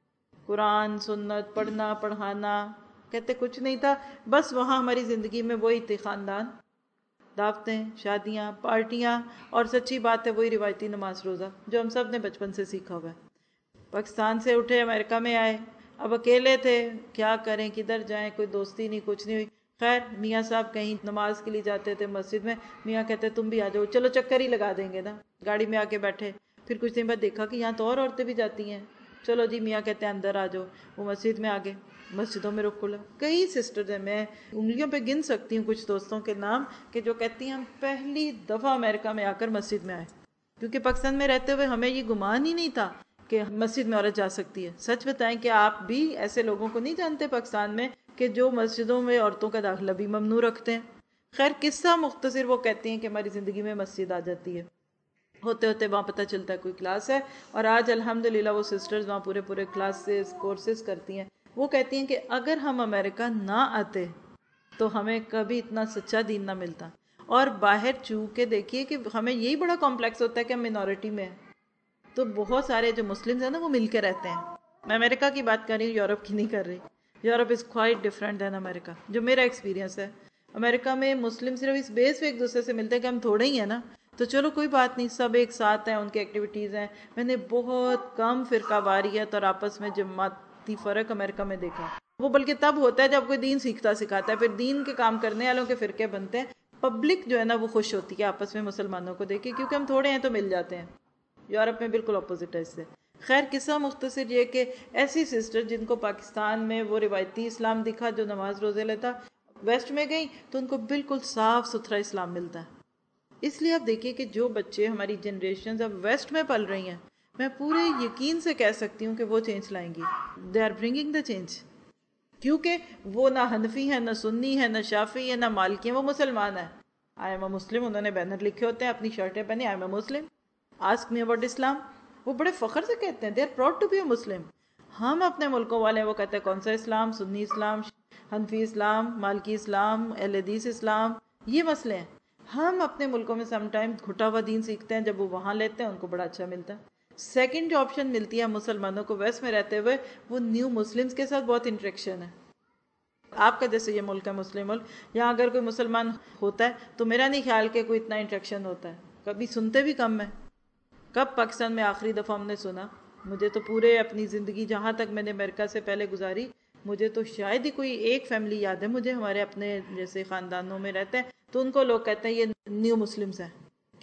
Speaker 1: قرآن سنت پڑھنا پڑھانا کہتے کچھ نہیں تھا، بس وہاں ہماری زندگی میں وہی تھے خاندان، دعوتیں، شادیاں، پارٹیاں، اور سچی بات ہے وہی روایتی نماز روزہ جو ہم سب نے بچپن سے سیکھا ہوا ہے. پاکستان سے اٹھے امریکہ میں آئے، اب اکیلے تھے، کیا کریں کدھر جائیں، کوئی دوستی نہیں کچھ نہیں ہوئی. خیر میاں صاحب کہیں نماز کے لیے جاتے تھے مسجد میں، میاں کہتے تم بھی آ جاؤ، چلو چکر ہی لگا دیں گے نا. گاڑی میں آ کے بیٹھے، پھر کچھ دن بعد دیکھا کہ یہاں تو اور عورتیں بھی جاتی ہیں، چلو جی میاں کہتے ہیں اندر آ جاؤ، وہ مسجد میں آگے، مسجدوں میں رخ کھلا. کئی سسٹرز ہیں، میں انگلیوں پہ گن سکتی ہوں کچھ دوستوں کے نام، کہ جو کہتی ہیں ہم پہلی دفعہ امریکہ میں آ کر مسجد میں آئے، کیونکہ پاکستان میں رہتے ہوئے ہمیں یہ گمان ہی نہیں تھا کہ مسجد میں عورت جا سکتی ہے. سچ بتائیں کہ آپ بھی ایسے لوگوں کو نہیں جانتے پاکستان میں کہ جو مسجدوں میں عورتوں کا داخلہ بھی ممنوع رکھتے ہیں. خیر قصہ مختصر، وہ کہتی ہیں کہ ہماری زندگی میں مسجد آ جاتی ہے، ہوتے ہوتے وہاں پتہ چلتا ہے کوئی کلاس ہے، اور آج الحمدللہ وہ سسٹرز وہاں پورے پورے کلاسز کورسز کرتی ہیں. وہ کہتی ہیں کہ اگر ہم امریکہ نہ آتے تو ہمیں کبھی اتنا سچا دین نہ ملتا. اور باہر چو کے دیکھیے کہ ہمیں یہی بڑا کمپلیکس ہوتا ہے کہ ہم منورٹی میں ہیں، تو بہت سارے جو مسلمز ہیں نا وہ مل کے رہتے ہیں. میں امریکہ کی بات کر رہی ہوں، یورپ کی نہیں کر رہی. Europe is quite different than America, جو میرا ایکسپیرینس ہے. امریکہ میں مسلم صرف اس بیس پہ ایک دوسرے سے ملتے ہیں کہ ہم تھوڑے ہی ہیں نا، تو چلو کوئی بات نہیں، سب ایک ساتھ ہیں، ان کی ایکٹیویٹیز ہیں. میں نے بہت کم فرقہ واریت اور آپس میں جماعتی فرق امریکہ میں دیکھا. وہ بلکہ تب ہوتا ہے جب کوئی دین سیکھتا سکھاتا ہے، پھر دین کے کام کرنے والوں کے فرقے بنتے ہیں. پبلک جو ہے نا وہ خوش ہوتی ہے آپس میں مسلمانوں کو دیکھ کے، کیونکہ ہم تھوڑے ہیں تو مل جاتے ہیں. یورپ میں بالکل اپوزٹ ہے اس سے. خیر قصہ مختصر یہ کہ ایسی سسٹر جن کو پاکستان میں وہ روایتی اسلام دکھا جو نماز روزے لیتا، ویسٹ میں گئی تو ان کو بالکل صاف ستھرا اسلام ملتا ہے. اس لیے آپ دیکھیے کہ جو بچے ہماری جنریشنز اب ویسٹ میں پل رہی ہیں، میں پورے یقین سے کہہ سکتی ہوں کہ وہ چینج لائیں گی. They are bringing the change, کیونکہ وہ نہ حنفی ہے، نہ سنی ہے، نہ شافعی ہے، نہ مالکی ہے، وہ مسلمان ہے. آئی ایم اے مسلم، انہوں نے بینر لکھے ہوتے ہیں، اپنی شرٹیں پہنی، I am a Muslim, ask me about Islam. وہ بڑے فخر سے کہتے ہیں، they are proud to be a Muslim. ہم اپنے ملکوں والے وہ کہتے ہیں کون سا اسلام، سنی اسلام، حنفی اسلام، مالکی اسلام، اہل حدیث اسلام، یہ مسئلے ہیں. ہم اپنے ملکوں میں سم ٹائم گھٹا ہوا دین سیکھتے ہیں، جب وہ وہاں لیتے ہیں ان کو بڑا اچھا ملتا ہے. سیکنڈ جو آپشن ملتی ہے مسلمانوں کو ویسٹ میں رہتے ہوئے، وہ نیو مسلمز کے ساتھ بہت انٹریکشن ہے. آپ کا جیسے یہ ملک ہے مسلم ملک، یہاں اگر کوئی مسلمان ہوتا ہے تو میرا نہیں خیال کہ کوئی اتنا انٹریکشن ہوتا ہے، کبھی سنتے بھی کم ہے. کب پاکستان میں آخری دفعہ ہم نے سنا؟ مجھے تو پورے اپنی زندگی جہاں تک میں نے امریکہ سے پہلے گزاری، مجھے تو شاید ہی کوئی ایک فیملی یاد ہے مجھے، ہمارے اپنے جیسے خاندانوں میں رہتے ہیں تو ان کو لوگ کہتے ہیں یہ نیو مسلمز ہیں.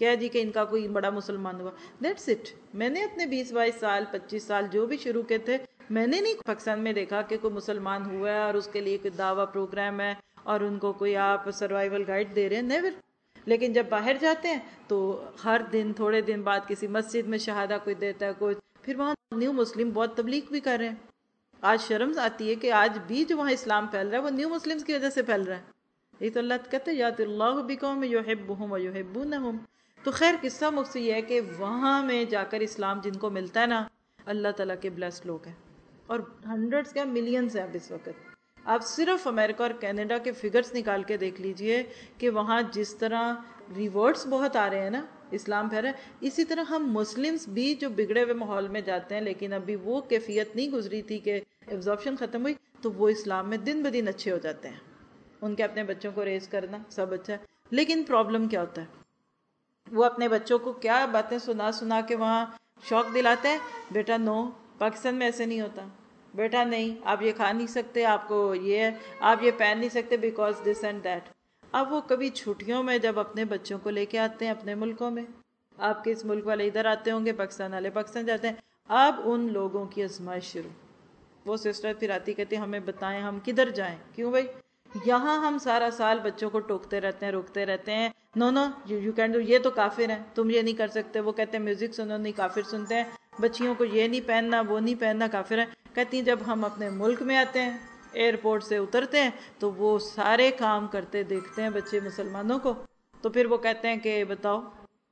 Speaker 1: کیا جی کہ ان کا کوئی بڑا مسلمان ہوا. That's it. میں نے اپنے بیس بائیس سال پچیس سال جو بھی شروع کے تھے میں نے نہیں پاکستان میں دیکھا کہ کوئی مسلمان ہوا ہے اور اس کے لیے کوئی دعویٰ پروگرام ہے اور ان کو کوئی آپ سروائیول گائیڈ دے رہے ہیں. نیور. لیکن جب باہر جاتے ہیں تو ہر دن تھوڑے دن بعد کسی مسجد میں شہادہ کوئی دیتا ہے کوئی, پھر وہاں نیو مسلم بہت تبلیغ بھی کر رہے ہیں. آج شرم آتی ہے کہ آج بھی جو وہاں اسلام پھیل رہا ہے وہ نیو مسلمز کی وجہ سے پھیل رہا ہے. یہ تو اللہ کہتے ہیں یات اللہ بقوم یحبہم ویحبونہم. تو خیر قصہ مقصد یہ ہے کہ وہاں میں جا کر اسلام جن کو ملتا ہے نا, اللہ تعالیٰ کے بلیسڈ لوگ ہیں, اور ہنڈریڈز کیا ملینز ہیں اب اس وقت. آپ صرف امریکہ اور کینیڈا کے فگرز نکال کے دیکھ لیجئے کہ وہاں جس طرح ریورٹس بہت آ رہے ہیں نا, اسلام پھیل رہا ہے, اسی طرح ہم مسلمز بھی جو بگڑے ہوئے ماحول میں جاتے ہیں لیکن ابھی وہ کیفیت نہیں گزری تھی کہ ایبزارپشن ختم ہوئی, تو وہ اسلام میں دن بدن اچھے ہو جاتے ہیں. ان کے اپنے بچوں کو ریز کرنا سب اچھا ہے, لیکن پرابلم کیا ہوتا ہے, وہ اپنے بچوں کو کیا باتیں سنا سنا کے وہاں شوق دلاتے ہیں. بیٹا نو, پاکستان میں ایسے نہیں ہوتا. بیٹا نہیں, آپ یہ کھا نہیں سکتے, آپ کو یہ ہے, آپ یہ پہن نہیں سکتے بیکاز دس اینڈ دیٹ. اب وہ کبھی چھٹیوں میں جب اپنے بچوں کو لے کے آتے ہیں اپنے ملکوں میں, آپ کے اس ملک والے ادھر آتے ہوں گے, پاکستان والے پاکستان جاتے ہیں, اب ان لوگوں کی آزمائش شروع. وہ سسٹر پھر آتی کہتی ہمیں بتائیں ہم کدھر جائیں. کیوں بھائی, یہاں ہم سارا سال بچوں کو ٹوکتے رہتے ہیں, روکتے رہتے ہیں, no no you can do, یہ تو کافر ہیں, تم یہ نہیں کر سکتے. وہ کہتے ہیں میوزک سنو, نہیں کافر سنتے ہیں, بچیوں کو یہ نہیں پہننا وہ نہیں پہننا, کافر ہیں. کہتی ہیں جب ہم اپنے ملک میں آتے ہیں, ایئرپورٹ سے اترتے ہیں تو وہ سارے کام کرتے دیکھتے ہیں بچے مسلمانوں کو, تو پھر وہ کہتے ہیں کہ بتاؤ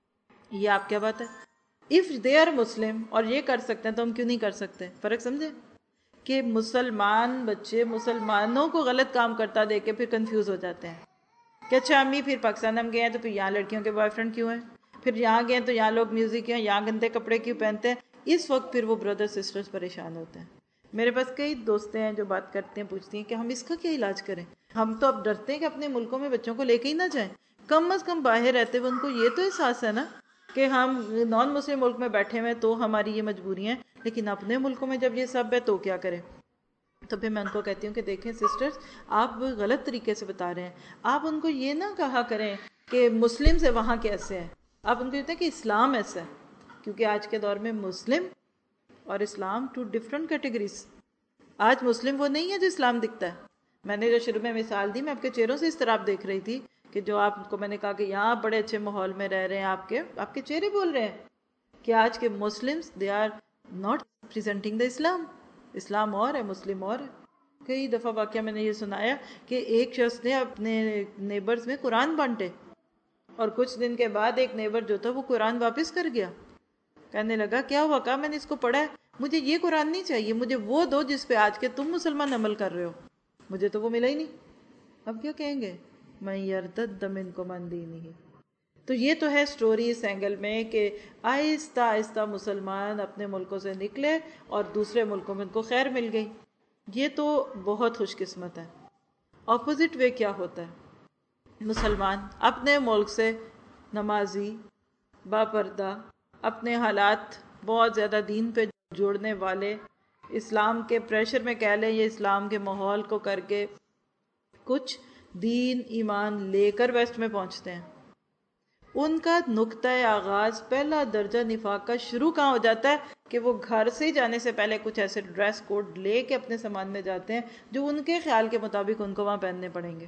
Speaker 1: یہ آپ کیا بات ہے. اف دے آر مسلم اور یہ کر سکتے ہیں تو ہم کیوں نہیں کر سکتے. فرق سمجھے کہ مسلمان بچے مسلمانوں کو غلط کام کرتا دیکھ کے پھر کنفیوز ہو جاتے ہیں کہ اچھا امی پھر پاکستان ہم گئے ہیں تو پھر یہاں لڑکیوں کے بوائے فرینڈ کیوں ہیں, پھر یہاں گئے ہیں تو یہاں لوگ میوزک کیوں, یہاں گندے کپڑے کیوں پہنتے ہیں. اس وقت پھر وہ بردر سسٹرز پریشان ہوتے ہیں. میرے پاس کئی دوستیں ہیں جو بات کرتے ہیں, پوچھتی ہیں کہ ہم اس کا کیا علاج کریں. ہم تو اب ڈرتے ہیں کہ اپنے ملکوں میں بچوں کو لے کے ہی نہ جائیں. کم از کم باہر رہتے ہوئے ان کو یہ تو احساس ہے نا کہ ہم نان مسلم ملک میں بیٹھے ہوئے تو ہماری یہ مجبوری ہیں, لیکن اپنے ملکوں میں جب یہ سب ہے تو کیا کریں. تو پھر میں ان کو کہتی ہوں کہ دیکھیں سسٹرز, آپ غلط طریقے سے بتا رہے ہیں. آپ ان کو یہ نہ کہا کریں کہ مسلم سے وہاں کیسے ہیں, آپ ان کو کہتے ہیں کہ اسلام ایسا ہے, کیونکہ آج کے دور میں مسلم اور اسلام ٹو ڈفرنٹ کیٹیگریز. آج مسلم وہ نہیں ہے جو اسلام دکھتا ہے. میں نے جو شروع میں مثال دی, میں آپ کے چہروں سے اس طرح آپ دیکھ رہی تھی کہ جو آپ کو میں نے کہا کہ یہاں بڑے اچھے ماحول میں رہ رہے ہیں, آپ کے آپ کے چہرے بول رہے ہیں کہ آج کے Muslims they are not presenting the Islam. اسلام اور ہے, مسلم اور ہے. کئی دفعہ واقعہ میں نے یہ سنایا کہ ایک شخص نے اپنے نیبرز میں قرآن بانٹے اور کچھ دن کے بعد ایک نیبر جو تھا وہ قرآن واپس کر گیا. کہنے لگا کیا ہوا, کہا میں نے اس کو پڑھا ہے, مجھے یہ قرآن نہیں چاہیے, مجھے وہ دو جس پہ آج کے تم مسلمان عمل کر رہے ہو, مجھے تو وہ ملا ہی نہیں. اب کیا کہیں گے, میں یرتد منکم عن دینہ. تو یہ تو ہے سٹوری اس اینگل میں کہ آہستہ آہستہ مسلمان اپنے ملکوں سے نکلے اور دوسرے ملکوں میں ان کو خیر مل گئی. یہ تو بہت خوش قسمت ہے. اپوزٹ وے کیا ہوتا ہے, مسلمان اپنے ملک سے نمازی باپردہ, اپنے حالات بہت زیادہ دین پہ جوڑنے والے, اسلام کے پریشر میں کہہ لیں یا اسلام کے ماحول کو کر کے کچھ دین ایمان لے کر ویسٹ میں پہنچتے ہیں. ان کا نقطہ آغاز پہلا درجہ نفاق کا شروع کہاں ہو جاتا ہے کہ وہ گھر سے جانے سے پہلے کچھ ایسے ڈریس کوڈ لے کے اپنے سامان میں جاتے ہیں جو ان کے خیال کے مطابق ان کو وہاں پہننے پڑیں گے.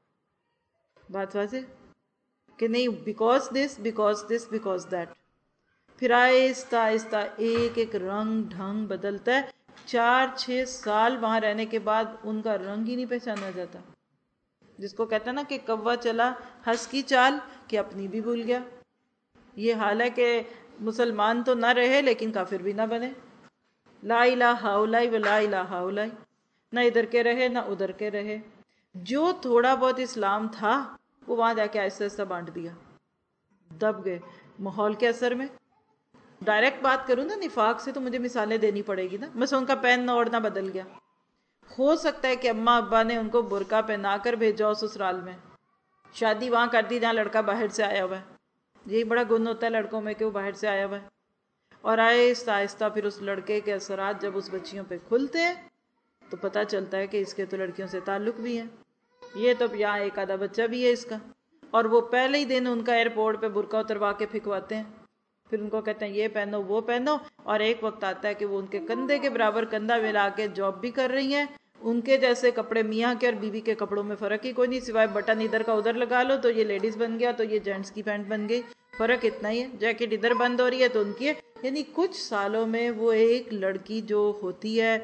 Speaker 1: بات واضح کہ نہیں, because this because this because that. پھر آہستہ آہستہ ایک ایک رنگ ڈھنگ بدلتا ہے. چار چھ سال وہاں رہنے کے بعد ان کا رنگ ہی نہیں پہچانا جاتا. جس کو کہتا ہے نا کہ کوا چلا ہنس کی چال, کہ اپنی بھی بھول گیا. یہ حال ہے کہ مسلمان تو نہ رہے لیکن کافر بھی نہ بنے. لا الہ الا ولا الہ الا, نہ ادھر کے رہے نہ ادھر کے رہے. جو تھوڑا بہت اسلام تھا وہ وہاں جا کے آہستہ آہستہ بانٹ دیا, دب گئے ماحول کے اثر میں. ڈائریکٹ بات کروں نا نفاق سے تو مجھے مثالیں دینی پڑے گی نا. مثلا ان کا پہننا اوڑھنا بدل گیا. ہو سکتا ہے کہ اماں ابا نے ان کو برقع پہنا کر بھیجا ہو سسرال میں, شادی وہاں کر دی جہاں لڑکا باہر سے آیا ہوا ہے. یہی بڑا گن ہوتا ہے لڑکوں میں کہ وہ باہر سے آیا ہوا ہے. اور آہستہ آہستہ پھر اس لڑکے کے اثرات جب اس بچیوں پہ کھلتے ہیں تو پتہ چلتا ہے کہ اس کے تو لڑکیوں سے تعلق بھی ہے. یہ تو یہاں ایک آدھا بچہ بھی ہے اس کا, اور وہ پہلے ہی دن ان کا ایئرپورٹ پہ برقع اتروا کے پھینکواتے ہیں، پھر ان کو کہتے ہیں یہ پہنو وہ پہنو، اور ایک وقت آتا ہے کہ وہ ان کے کندھے کے برابر کندھا ملا کے جاب بھی کر رہی ہیں، ان کے جیسے کپڑے میاں کے اور بیوی کے کپڑوں میں فرق ہی کوئی نہیں، سوائے بٹن ادھر کا ادھر لگا لو تو یہ لیڈیز بن گیا تو یہ جینٹس کی پینٹ بن گئی، فرق اتنا ہی ہے، جیکٹ ادھر بند ہو رہی ہے تو ان کی ہے۔ یعنی کچھ سالوں میں وہ ایک لڑکی جو ہوتی ہے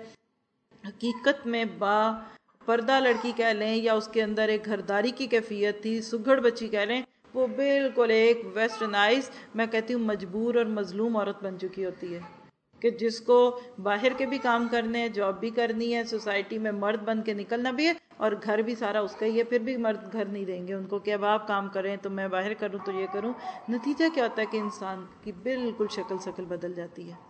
Speaker 1: حقیقت میں با پردہ لڑکی کہہ لیں یا اس کے اندر ایک گھرداری کی کیفیت تھی، سگڑ بچی کہہ لیں، وہ بالکل ایک ویسٹرنائز، میں کہتی ہوں مجبور اور مظلوم عورت بن چکی ہوتی ہے، کہ جس کو باہر کے بھی کام کرنے ہیں، جاب بھی کرنی ہے، سوسائٹی میں مرد بن کے نکلنا بھی ہے، اور گھر بھی سارا اس کا ہی ہے، پھر بھی مرد گھر نہیں دیں گے ان کو کہ اب آپ کام کریں تو میں باہر کروں تو یہ کروں۔ نتیجہ کیا ہوتا ہے کہ انسان کی بالکل شکل شکل بدل جاتی ہے،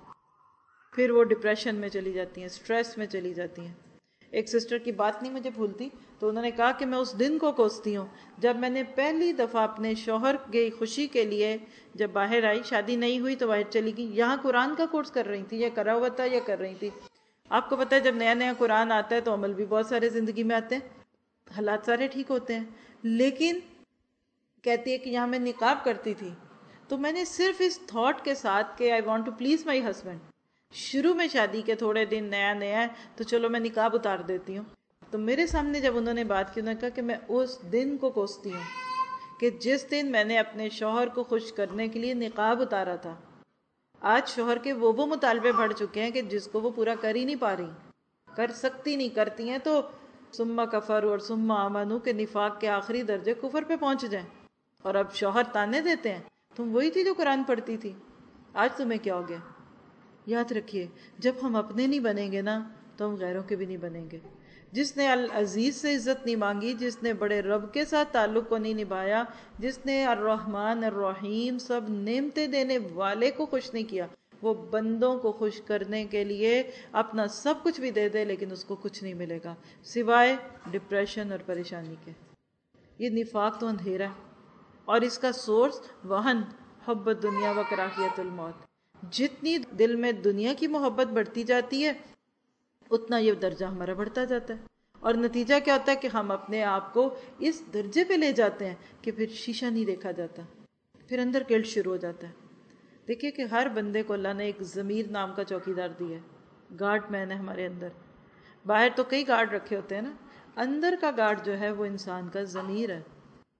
Speaker 1: پھر وہ ڈپریشن میں چلی جاتی ہیں، سٹریس میں چلی جاتی ہیں۔ ایک سسٹر کی بات نہیں مجھے بھولتی، تو انہوں نے کہا کہ میں اس دن کو کوستی ہوں جب میں نے پہلی دفعہ اپنے شوہر کی خوشی کے لیے جب باہر آئی، شادی نہیں ہوئی تو باہر چلی گئی، یہاں قرآن کا کورس کر رہی تھی، یا کرا ہوا تھا یا کر رہی تھی۔ آپ کو پتہ ہے جب نیا نیا قرآن آتا ہے تو عمل بھی بہت سارے زندگی میں آتے ہیں، حالات سارے ٹھیک ہوتے ہیں، لیکن کہتی ہے کہ یہاں میں نقاب کرتی تھی تو میں نے صرف اس تھاٹ کے ساتھ کہ I want to please my husband, شروع میں شادی کے تھوڑے دن نیا نیا ہے تو چلو میں نقاب اتار دیتی ہوں، تو میرے سامنے جب انہوں نے بات کی انہوں نے کہا کہ میں اس دن کو کوستی ہوں کہ جس دن میں نے اپنے شوہر کو خوش کرنے کے لیے نقاب اتارا تھا۔ آج شوہر کے وہ وہ مطالبے بڑھ چکے ہیں کہ جس کو وہ پورا کر ہی نہیں پا رہی، کر سکتی نہیں، کرتی ہیں تو ثم کفروا اور ثم آمنوا کے نفاق کے آخری درجے کفر پہ پہنچ جائیں، اور اب شوہر تانے دیتے ہیں تم وہی تھی جو قرآن پڑھتی تھی، آج تمہیں کیا ہو گیا؟ یاد رکھیے جب ہم اپنے نہیں بنیں گے نا تو ہم غیروں کے بھی نہیں بنیں گے۔ جس نے العزیز سے عزت نہیں مانگی، جس نے بڑے رب کے ساتھ تعلق کو نہیں نبھایا، جس نے الرحمن الرحیم سب نعمتیں دینے والے کو خوش نہیں کیا، وہ بندوں کو خوش کرنے کے لیے اپنا سب کچھ بھی دے دے لیکن اس کو کچھ نہیں ملے گا سوائے ڈپریشن اور پریشانی کے۔ یہ نفاق تو اندھیرا ہے، اور اس کا سورس وہن، حب الدنیا و کراہیت الموت۔ جتنی دل میں دنیا کی محبت بڑھتی جاتی ہے اتنا یہ درجہ ہمارا بڑھتا جاتا ہے، اور نتیجہ کیا ہوتا ہے کہ ہم اپنے آپ کو اس درجے پہ لے جاتے ہیں کہ پھر شیشہ نہیں دیکھا جاتا، پھر اندر گلٹ شروع ہو جاتا ہے۔ دیکھیے کہ ہر بندے کو اللہ نے ایک ضمیر نام کا چوکیدار دیا ہے، گارڈ مین ہے ہمارے اندر۔ باہر تو کئی گارڈ رکھے ہوتے ہیں نا، اندر کا گارڈ جو ہے وہ انسان کا ضمیر ہے،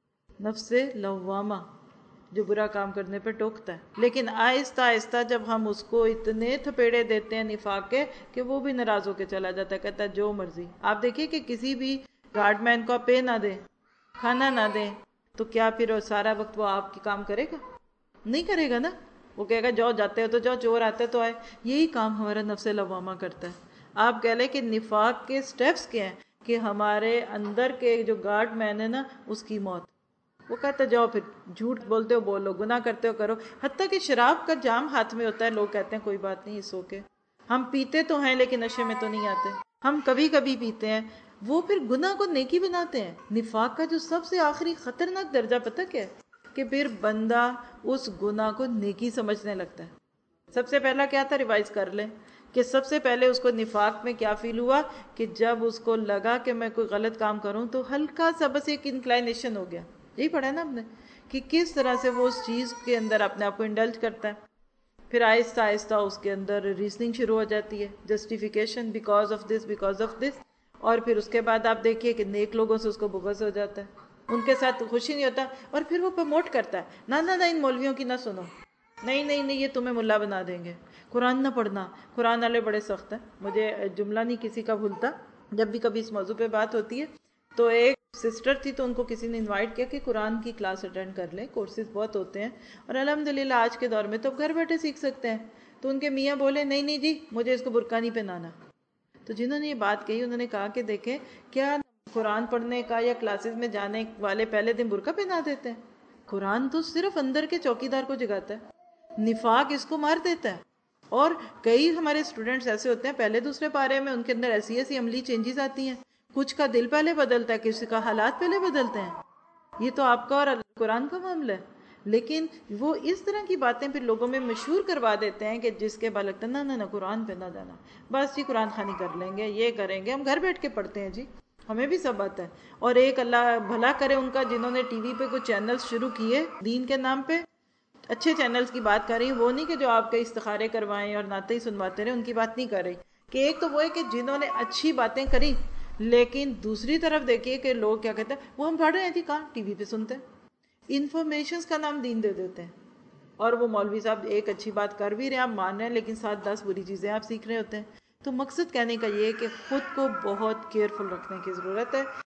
Speaker 1: نفس لوامہ جو برا کام کرنے پہ ٹوکتا ہے، لیکن آہستہ آہستہ جب ہم اس کو اتنے تھپیڑے دیتے ہیں نفاق کے کہ وہ بھی ناراض ہو کے چلا جاتا ہے، کہتا ہے جو مرضی۔ آپ دیکھیے کہ کسی بھی گارڈ مین کو پے نہ دیں، کھانا نہ دیں، تو کیا پھر سارا وقت وہ آپ کی کام کرے گا؟ نہیں کرے گا نا، وہ کہے گا جاؤ جاتے ہو تو جاؤ، چور آتے تو آئے۔ یہی کام ہمارا نفس لوامہ کرتا ہے۔ آپ کہہ لیں کہ نفاق کے سٹیپس کیا ہیں کہ ہمارے اندر کے جو گارڈ مین ہے نا اس کی موت، وہ کہتا ہے جاؤ پھر جھوٹ بولتے ہو بولو، گناہ کرتے ہو کرو، حتیٰ کہ شراب کا جام ہاتھ میں ہوتا ہے، لوگ کہتے ہیں کوئی بات نہیں، اس اوکے، ہم پیتے تو ہیں لیکن نشے میں تو نہیں آتے، ہم کبھی کبھی پیتے ہیں، وہ پھر گناہ کو نیکی بناتے ہیں۔ نفاق کا جو سب سے آخری خطرناک درجہ پتہ کیا ہے؟ کہ پھر بندہ اس گناہ کو نیکی سمجھنے لگتا ہے۔ سب سے پہلا کیا تھا، ریوائز کر لیں کہ سب سے پہلے اس کو نفاق میں کیا فیل ہوا کہ جب اس کو لگا کہ میں کوئی غلط کام کروں تو ہلکا سا بس ایک انکلائنیشن ہو گیا، یہی پڑھا ہے نا ہم نے کہ کس طرح سے وہ اس چیز کے اندر اپنے آپ کو انڈلج کرتا ہے۔ پھر آہستہ آہستہ اس کے اندر ریزننگ شروع ہو جاتی ہے، justification, because of this because of this, اور پھر اس کے بعد آپ دیکھیے کہ نیک لوگوں سے اس کو بغض ہو جاتا ہے، ان کے ساتھ خوشی نہیں ہوتا، اور پھر وہ پروموٹ کرتا ہے، نہ نہ نہ ان مولویوں کی نہ سنو، نہیں نہیں نہیں یہ تمہیں ملا بنا دیں گے، قرآن نہ پڑھنا، قرآن والے بڑے سخت ہیں۔ مجھے جملہ نہیں کسی کا بھولتا، جب بھی کبھی اس موضوع پہ بات ہوتی ہے تو ایک سسٹر تھی تو ان کو کسی نے انوائٹ کیا کہ قرآن کی کلاس اٹینڈ کر لیں، کورسز بہت ہوتے ہیں اور الحمدللہ آج کے دور میں تو گھر بیٹھے سیکھ سکتے ہیں۔ تو ان کے میاں بولے نہیں نہیں جی مجھے اس کو برقع نہیں پہنانا۔ تو جنہوں نے یہ بات کہی انہوں نے کہا کہ دیکھیں کیا قرآن پڑھنے کا یا کلاسز میں جانے والے پہلے دن برقع پہنا دیتے ہیں؟ قرآن تو صرف اندر کے چوکیدار کو جگاتا ہے، نفاق اس کو مار دیتا ہے۔ اور کئی ہمارے اسٹوڈنٹس ایسے ہوتے ہیں پہلے دوسرے پارے میں ان کے اندر ایسی ایسی عملی چینجز آتی ہیں، کچھ کا دل پہلے بدلتا ہے، کسی کا حالات پہلے بدلتے ہیں، یہ تو آپ کا اور قرآن کا معاملہ ہے۔ لیکن وہ اس طرح کی باتیں پھر لوگوں میں مشہور کروا دیتے ہیں کہ جس کے بعد لگتا ہے نہ نہ نہ قرآن پہ نہ جانا، بس جی قرآن خوانی کر لیں گے، یہ کریں گے، ہم گھر بیٹھ کے پڑھتے ہیں جی، ہمیں بھی سب آتا ہے. اور ایک اللہ بھلا کرے ان کا جنہوں نے ٹی وی پہ کچھ چینلز شروع کیے دین کے نام پہ، اچھے چینلز کی بات کر رہی ہوں، وہ نہیں کہ جو آپ کے استخارے کروائیں اور نعتیں سنواتے رہے، ان کی بات نہیں کر رہی. کہ ایک تو وہ ہے کہ جنہوں نے اچھی باتیں کری، لیکن دوسری طرف دیکھیے کہ لوگ کیا کہتے ہیں، وہ ہم پڑھ رہے تھے کہاں ٹی وی پہ سنتے ہیں، انفارمیشنز کا نام دین دے دیتے ہیں. اور وہ مولوی صاحب ایک اچھی بات کر بھی رہے ہیں، آپ مان رہے ہیں، لیکن ساتھ دس بری چیزیں آپ سیکھ رہے ہوتے ہیں. تو مقصد کہنے کا یہ ہے کہ خود کو بہت کیئرفل رکھنے کی ضرورت ہے.